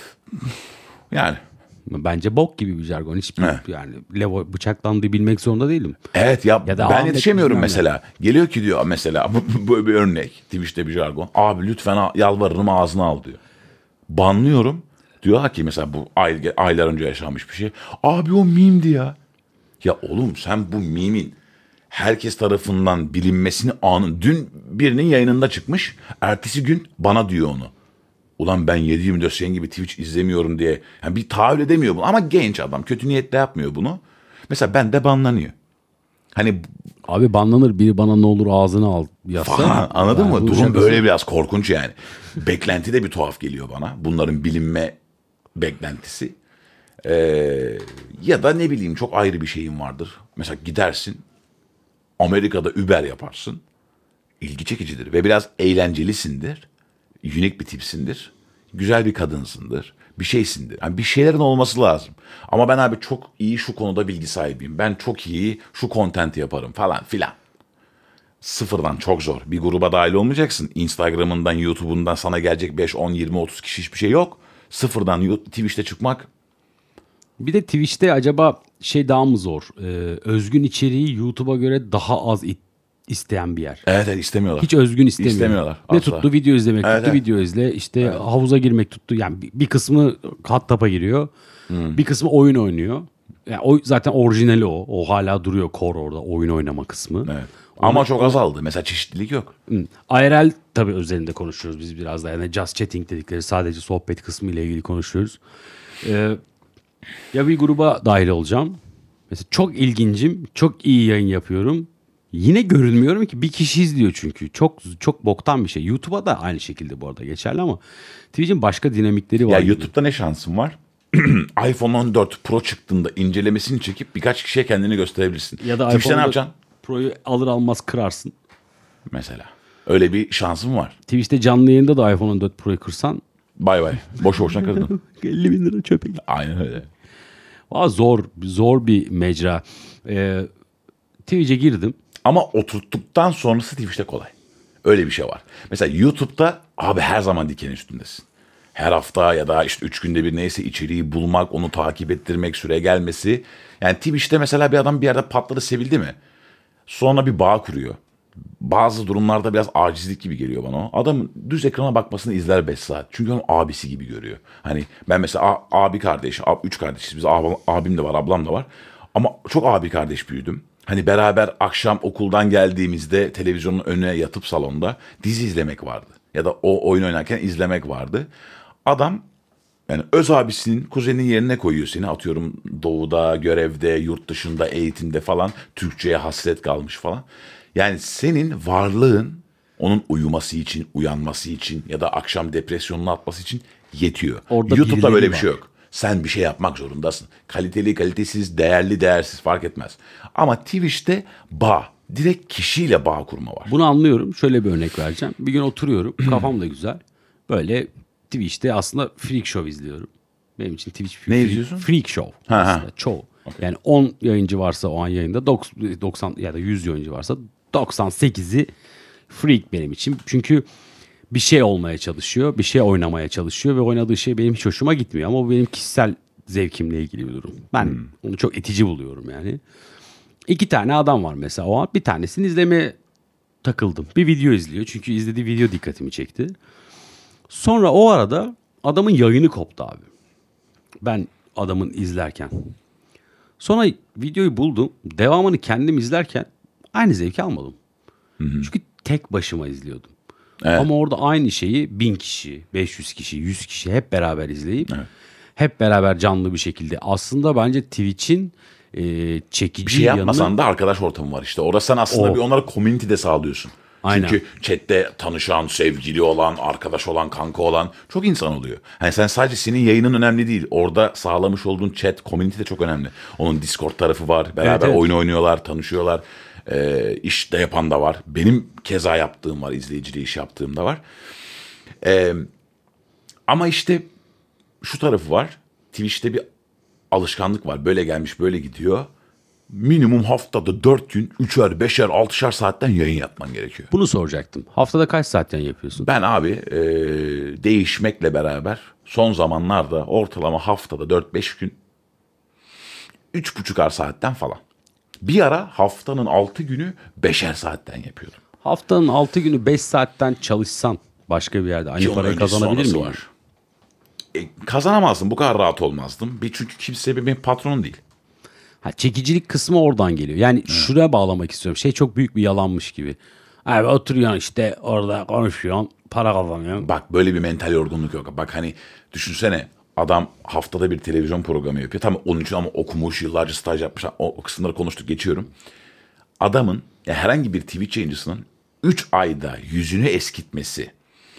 Yani Bence bok gibi bir jargon. Hiçbir Evet. yani Levo bıçaklandığı bilmek zorunda değilim. evet ya, Ya da ben Ahmet yetişemiyorum bilmem ne. mesela. Geliyor ki diyor mesela, böyle bir örnek Twitch'te bir jargon. Abi lütfen yalvarırım ağzına al diyor. Banlıyorum. Diyor ki mesela, bu aylar önce yaşanmış bir şey. Abi o mimdi ya. Ya oğlum, sen bu mimin herkes tarafından bilinmesini dün birinin yayınında çıkmış. Ertesi gün bana diyor onu. Ulan ben 7/24 senin gibi Twitch izlemiyorum diye. Yani bir tahayyül edemiyor bunu. Ama genç adam, kötü niyetle yapmıyor bunu. Mesela ben de banlanıyor. Hani Abi banlanır, biri bana ne olur ağzını al yazsa. falan, anladın Yani mı? bu Durum şakası- böyle biraz korkunç yani. Beklenti de bir tuhaf geliyor bana. Bunların bilinme beklentisi. Ya da ne bileyim, çok ayrı bir şeyin vardır. Mesela gidersin Amerika'da Uber yaparsın. İlgi çekicidir ve biraz eğlencelisindir. Unik bir tipsindir. Güzel bir kadınsındır. Bir şeysindir. Yani bir şeylerin olması lazım. Ama ben abi çok iyi şu konuda bilgi sahibiyim. Ben çok iyi şu content yaparım falan filan. Sıfırdan çok zor. Bir gruba dahil olmayacaksın. Instagram'ından, YouTube'undan sana gelecek 5, 10, 20, 30 kişi, hiçbir şey yok. Sıfırdan Twitch'te çıkmak. Bir de Twitch'te acaba şey daha mı zor? Özgün içeriği YouTube'a göre daha az isteyen bir yer. Evet, istemiyorlar. Hiç özgün istemiyor. İstemiyorlar, Ne asla. tuttu? Video izlemek Evet, tuttu. evet. Video izle. İşte havuza girmek tuttu. Yani bir kısmı hot tub'a giriyor. Bir kısmı oyun oynuyor. Yani zaten orijinali o. O hala duruyor, core orada. Oyun oynama kısmı. Evet. Ama çok azaldı. Mesela çeşitlilik yok. IRL tabii özelinde konuşuyoruz biz biraz da. Yani just chatting dedikleri, sadece sohbet kısmı ile ilgili konuşuyoruz. Ya bir gruba dahil olacağım. Mesela çok ilgincim. Çok iyi yayın yapıyorum. Yine görünmüyorum ki, bir kişi izliyor çünkü. Çok çok boktan bir şey. YouTube'a da aynı şekilde bu arada geçerli ama Twitch'in başka dinamikleri var. Ya gibi. YouTube'da ne şansın var? iPhone 14 Pro çıktığında incelemesini çekip birkaç kişiye kendini gösterebilirsin. Ya da Twitch'te ne iPhone'da yapacaksın? Pro'yu alır almaz kırarsın. Mesela. Öyle bir şansın var. Twitch'te canlı yayında da iPhone 14 Pro'yu kırsan Bay bay. Boş boşuna kırdın. 50 bin lira çöpe gider. Aynen öyle. Zor bir mecra. Twitch'e girdim. Ama oturttuktan sonrası Twitch'te kolay. Öyle bir şey var. Mesela YouTube'da abi her zaman diken üstündesin. Her hafta ya da işte 3 günde bir neyse içeriği bulmak, onu takip ettirmek, süre gelmesi. Yani Twitch'te mesela bir adam bir yerde patladı, sevildi mi? Sonra bir bağ kuruyor. Bazı durumlarda biraz acizlik gibi geliyor bana o. Adam düz ekrana bakmasını izler 5 saat. Çünkü onu abisi gibi görüyor. Hani ben mesela abi kardeş, 3 kardeşiz. Biz abim de var, ablam da var. Ama çok abi kardeş büyüdüm. Hani beraber akşam okuldan geldiğimizde televizyonun önüne yatıp salonda dizi izlemek vardı. Ya da o oyun oynarken izlemek vardı. Adam yani öz abisinin, kuzeninin yerine koyuyor seni. Atıyorum doğuda, görevde, yurt dışında, eğitimde falan. Türkçe'ye hasret kalmış falan. Yani senin varlığın onun uyuması için, uyanması için ya da akşam depresyonuna atması için yetiyor. Orada YouTube'da birileri böyle bir var. şey yok. Sen bir şey yapmak zorundasın. Kaliteli, kalitesiz, değerli, değersiz fark etmez. Ama Twitch'te bağ, direkt kişiyle bağ kurma var. Bunu anlıyorum. Şöyle bir örnek vereceğim. Bir gün oturuyorum. Kafam da güzel. Böyle Twitch'te aslında Freak Show izliyorum. Benim için Twitch Ne izliyorsun? Freak Show. Ha, ha. Aslında çoğu. Yani 10 yayıncı varsa o an yayında 90 ya da 100 yayıncı varsa 98'i Freak benim için. Çünkü bir şey olmaya çalışıyor, bir şey oynamaya çalışıyor ve oynadığı şey benim hiç hoşuma gitmiyor. Ama bu benim kişisel zevkimle ilgili bir durum. Ben onu çok itici buluyorum yani. İki tane adam var mesela o an. Bir tanesini izlemeye takıldım. Bir video izliyor. Çünkü izlediği video dikkatimi çekti. Sonra o arada adamın yayını koptu abi. Ben adamın izlerken. Sonra videoyu buldum. Devamını kendim izlerken aynı zevki almadım. Çünkü tek başıma izliyordum. Evet. Ama orada aynı şeyi 1000 kişi, 500 kişi, 100 kişi hep beraber izleyip hep beraber canlı bir şekilde. Aslında bence Twitch'in çekici Bir şey yapmasan yanı da arkadaş ortamı var işte. Orada sen aslında O. bir onlara community de sağlıyorsun. Aynen. Çünkü chatte tanışan, sevgili olan, arkadaş olan, kanka olan çok insan oluyor. Hani sen sadece senin yayının önemli değil. Orada sağlamış olduğun chat, community de çok önemli. Onun Discord tarafı var. Beraber Evet. oyun oynuyorlar, tanışıyorlar. İş de yapan da var. Benim keza yaptığım var. İzleyicili iş yaptığım da var. Ama işte şu tarafı var. Twitch'te bir alışkanlık var. Böyle gelmiş, böyle gidiyor. Minimum haftada 4 gün 3'er, 5'er, 6'şer saatten yayın yapman gerekiyor. bunu soracaktım. Haftada kaç saatten yapıyorsun? Ben abi değişmekle beraber son zamanlarda ortalama haftada 4-5 gün 3,5'ar saatten falan. Bir ara haftanın 6 günü 5'er saatten yapıyordum. Haftanın 6 günü 5 saatten çalışsan başka bir yerde Ki aynı onun parayı öncesi kazanabilir sonrası miyim? var. Kazanamazdım. Bu kadar rahat olmazdım. Çünkü kimse benim patronum değil. Ha, çekicilik kısmı oradan geliyor. Yani şuraya bağlamak istiyorum. Şey çok büyük bir yalanmış gibi. Abi oturuyorsun işte orada konuşuyorsun, para kazanıyorsun. Bak böyle bir mental yorgunluk yok. Bak hani düşünsene adam haftada bir televizyon programı yapıyor. Tamam onun için ama okumuş, yıllarca staj yapmış. O kısımları konuştuk, geçiyorum. Adamın herhangi bir Twitch yayıncısının 3 ayda yüzünü eskitmesi,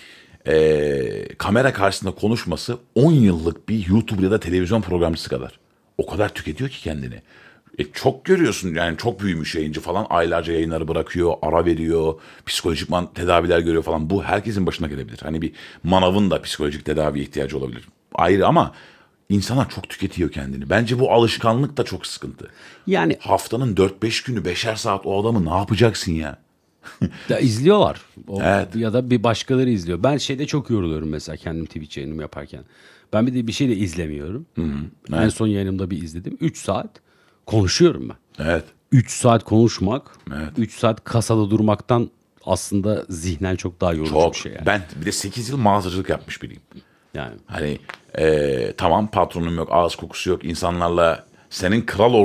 kamera karşısında konuşması 10 yıllık bir YouTube ya da televizyon programcısı kadar. O kadar tüketiyor ki kendini. Çok görüyorsun yani çok büyümüş yayıncı falan aylarca yayınları bırakıyor, ara veriyor, psikolojik tedaviler görüyor falan. Bu herkesin başına gelebilir. Hani bir manavın da psikolojik tedaviye ihtiyacı olabilir. Ayrı ama insanlar çok tüketiyor kendini. Bence bu alışkanlık da çok sıkıntı. Yani Haftanın 4-5 günü 5'er saat o adamı ne yapacaksın ya? ya izliyorlar. Evet. Ya da bir başkaları izliyor. Ben şeyde çok yoruluyorum mesela kendim Twitch yayınımı yaparken. Ben bir şey de izlemiyorum. En son yayınımda bir izledim. 3 saat konuşuyorum ben. Evet. 3 saat konuşmak, Evet. 3 saat kasada durmaktan aslında zihnen çok daha yorucu Çok. bir şey yani. Ben bir de 8 yıl mağazacılık yapmış biriyim. Yani Hani tamam patronum yok, ağız kokusu yok. İnsanlarla senin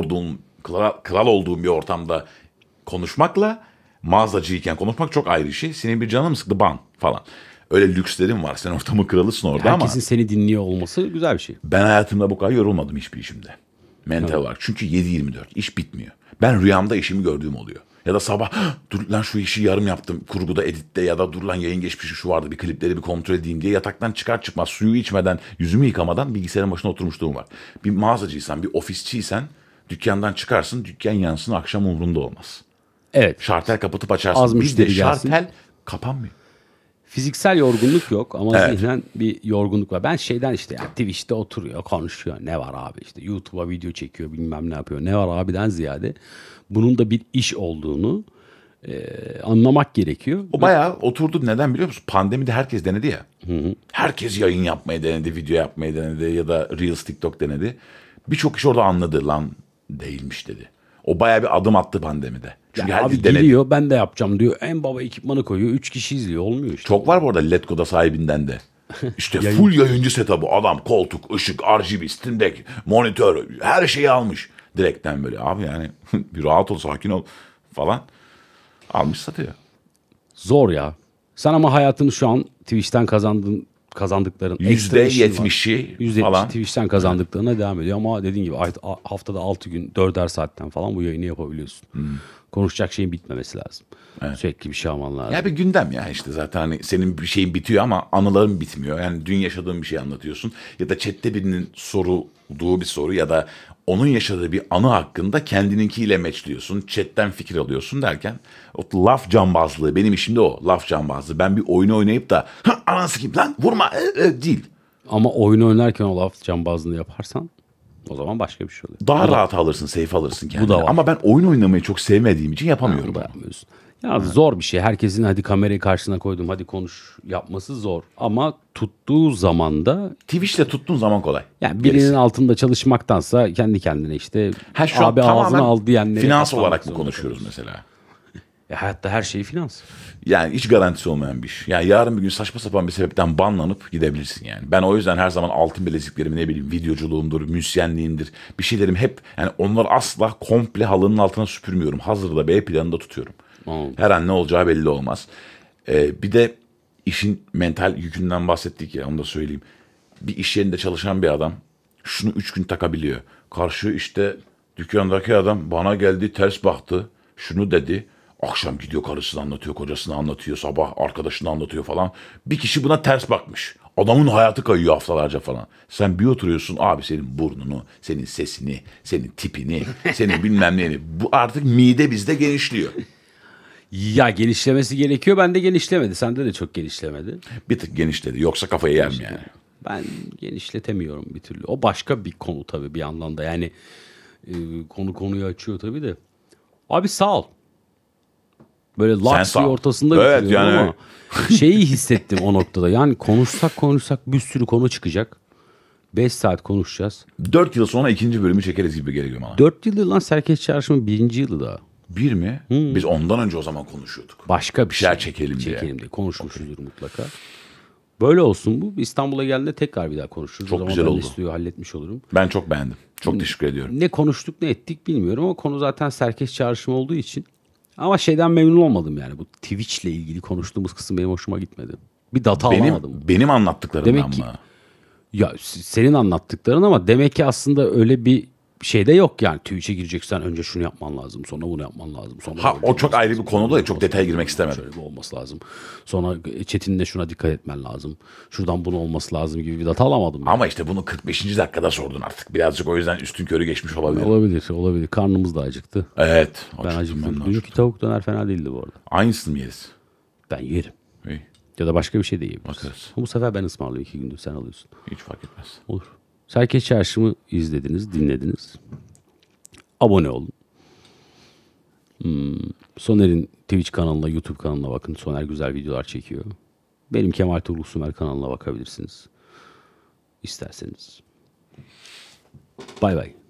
kral olduğun bir ortamda konuşmakla mağazacıyken konuşmak çok ayrı şey. Senin bir canın mı sıktı ban falan. Öyle lükslerin var. Sen ortamın kralısın orada herkesin ama seni dinliyor olması güzel bir şey. ben hayatımda bu kadar yorulmadım hiçbir işimde. Mental olarak. Çünkü 7-24 iş bitmiyor. Ben rüyamda işimi gördüğüm oluyor. Ya da sabah dur lan şu işi yarım yaptım kurguda editte ya da dur lan yayın geçmişi şu vardı bir klipleri bir kontrol edeyim diye yataktan çıkar çıkmaz suyu içmeden yüzümü yıkamadan bilgisayarın başına oturmuşluğum var. Bir mağazacıysan bir ofisçiysen dükkandan çıkarsın dükkan yansın akşam umurunda olmaz. Evet. Şartel kapatıp açarsın. Az Bizde müşteri gelsin. şartel kapanmıyor. Fiziksel yorgunluk yok ama Evet. zihnen bir yorgunluk var. Ben şeyden işte ya Twitch'te oturuyor, konuşuyor. Ne var abi işte YouTube'a video çekiyor, bilmem ne yapıyor. Ne var abiden ziyade bunun da bir iş olduğunu anlamak gerekiyor. O bayağı oturdu. Neden biliyor musun? Pandemide herkes denedi ya. Herkes yayın yapmayı denedi, video yapmayı denedi ya da Reels, TikTok denedi. Birçok kişi orada anladı lan değilmiş dedi. O bayağı bir adım attı pandemide. Çünkü Ya herkes abi denedi. geliyor ben de yapacağım diyor. En baba ekipmanı koyuyor. 3 kişi izliyor. Olmuyor işte. Çok var bu arada Letgo'da sahibinden de. İşte full yayıncı setup'ı. Adam koltuk, ışık, RGB, Steam Deck, monitör her şeyi almış. Direkten böyle abi yani bir rahat ol, sakin ol falan. Almış satıyor. Zor ya. Sen ama hayatını şu an Twitch'ten kazandığın kazandıkların ekstra işin var. %70'i falan. Twitch'ten kazandıklarına devam ediyor ama dediğin gibi haftada 6 gün 4'er saatten falan bu yayını yapabiliyorsun. Konuşacak şeyin bitmemesi lazım. Sürekli bir şey alman lazım. Ya bir gündem ya işte zaten hani senin bir şeyin bitiyor ama anıların bitmiyor. Yani dün yaşadığın bir şey anlatıyorsun ya da chatte birinin sorduğu bir soru ya da onun yaşadığı bir anı hakkında kendininkiyle matchliyorsun. Chatten fikir alıyorsun derken o laf cambazlığı benim işim de o laf cambazlığı. Ben bir oyunu oynayıp da anası gibi lan vurma değil. Ama oyun oynarken o laf cambazlığını yaparsan o zaman başka bir şey oluyor. Daha rahat alırsın, safe alırsın kendini. da var. Ama ben oyun oynamayı çok sevmediğim için yapamıyorum. Yapamıyorsun. Ya zor bir şey. Herkesin hadi kamerayı karşısına koydum hadi konuş yapması zor. Ama tuttuğu zaman da Twitch'te tuttuğun zaman kolay. yani birinin altında çalışmaktansa kendi kendine işte Şu an abi ağzına tamamen al diyenleri finans katlanmak olarak mı zorunda konuşuyoruz kalıyorsun. mesela? Hayatta her şey finans. Yani hiç garantisi olmayan bir iş. Yani yarın bir gün saçma sapan bir sebepten banlanıp gidebilirsin yani. Ben o yüzden her zaman altın bileziklerimi ne bileyim videoculuğumdur, müzisyenliğimdir bir şeylerim hep yani onları asla komple halının altına süpürmüyorum. Hazırda B planında tutuyorum. Her an ne olacağı belli olmaz. Bir de işin mental yükünden bahsettik ya onu da söyleyeyim. Bir iş yerinde çalışan bir adam şunu 3 gün takabiliyor. Karşı işte dükkandaki adam bana geldi ters baktı. Şunu dedi. Akşam gidiyor karısını anlatıyor, kocasını anlatıyor, sabah arkadaşını anlatıyor falan. Bir kişi buna ters bakmış. Adamın hayatı kayıyor haftalarca falan. Sen bir oturuyorsun abi senin burnunu, senin sesini, senin tipini, senin bilmem neyini. Bu artık mide bizde genişliyor. Ya genişlemesi gerekiyor. Bende genişlemedi. Sende de çok genişlemedi. Bir tık genişledi. Yoksa kafayı yer mi yani? Ben genişletemiyorum bir türlü. O başka bir konu tabii bir yandan da. Yani konuyu açıyor tabii de. Abi sağ ol. Böyle laks diye ortasında evet, bitiriyorum yani ama şeyi hissettim o noktada. Yani konuşsak bir sürü konu çıkacak. 5 saat konuşacağız. 4 yıl sonra ikinci bölümü çekeriz gibi geliyor bana. 4 yıl lan Serkeş Çağrışım'ın 1. yılı daha. Bir mi? Biz ondan önce o zaman konuşuyorduk. Başka bir şeyler şey. çekelim diye. Çekelim diye. Konuşmuşuzdur mutlaka. Böyle olsun bu. İstanbul'a geldiğinde tekrar bir daha konuşuruz. Çok o zaman güzel ben oldu. Stüdyoyu halletmiş olurum. Ben çok beğendim. Çok teşekkür ediyorum. Ne konuştuk ne ettik bilmiyorum ama konu zaten Serkeş Çağrışım olduğu için. Ama şeyden memnun olmadım yani. Bu Twitch'le ilgili konuştuğumuz kısım benim hoşuma gitmedi. Bir data alamadım. Benim anlattıklarımdan Demek ki- mı? Ya senin anlattıkların ama demek ki aslında öyle bir şey de yok yani. Twitch'e gireceksen önce şunu yapman lazım. Sonra bunu yapman lazım. Sonra Ha böyle o çok olması ayrı bir lazım, konu da şöyle çok olması detaya lazım, girmek istemedim. Şöyle bir olması lazım. Sonra chatinde şuna dikkat etmen lazım. Şuradan bunu olması lazım gibi bir data alamadım. Yani. Ama işte bunu 45. dakikada sordun artık. Birazcık o yüzden üstün körü geçmiş olabilir. Olabilir. Karnımız da acıktı. Evet. Ben acıktım. de Dünkü tavuk döner fena değildi bu arada. Aynısını mı yeriz? Ben yerim. İyi. Ya da başka bir şey de yiyebiliriz. Bakarız. Bu sefer ben ısmarlıyorum 2 gündür sen alıyorsun. Hiç fark etmez. Olur. Serkeş Çarşım'ı izlediniz, dinlediniz. Abone olun. Soner'in Twitch kanalına, YouTube kanalına bakın. Soner güzel videolar çekiyor. Benim Kemal Turgul Sümer kanalına bakabilirsiniz. İsterseniz. Bay bay.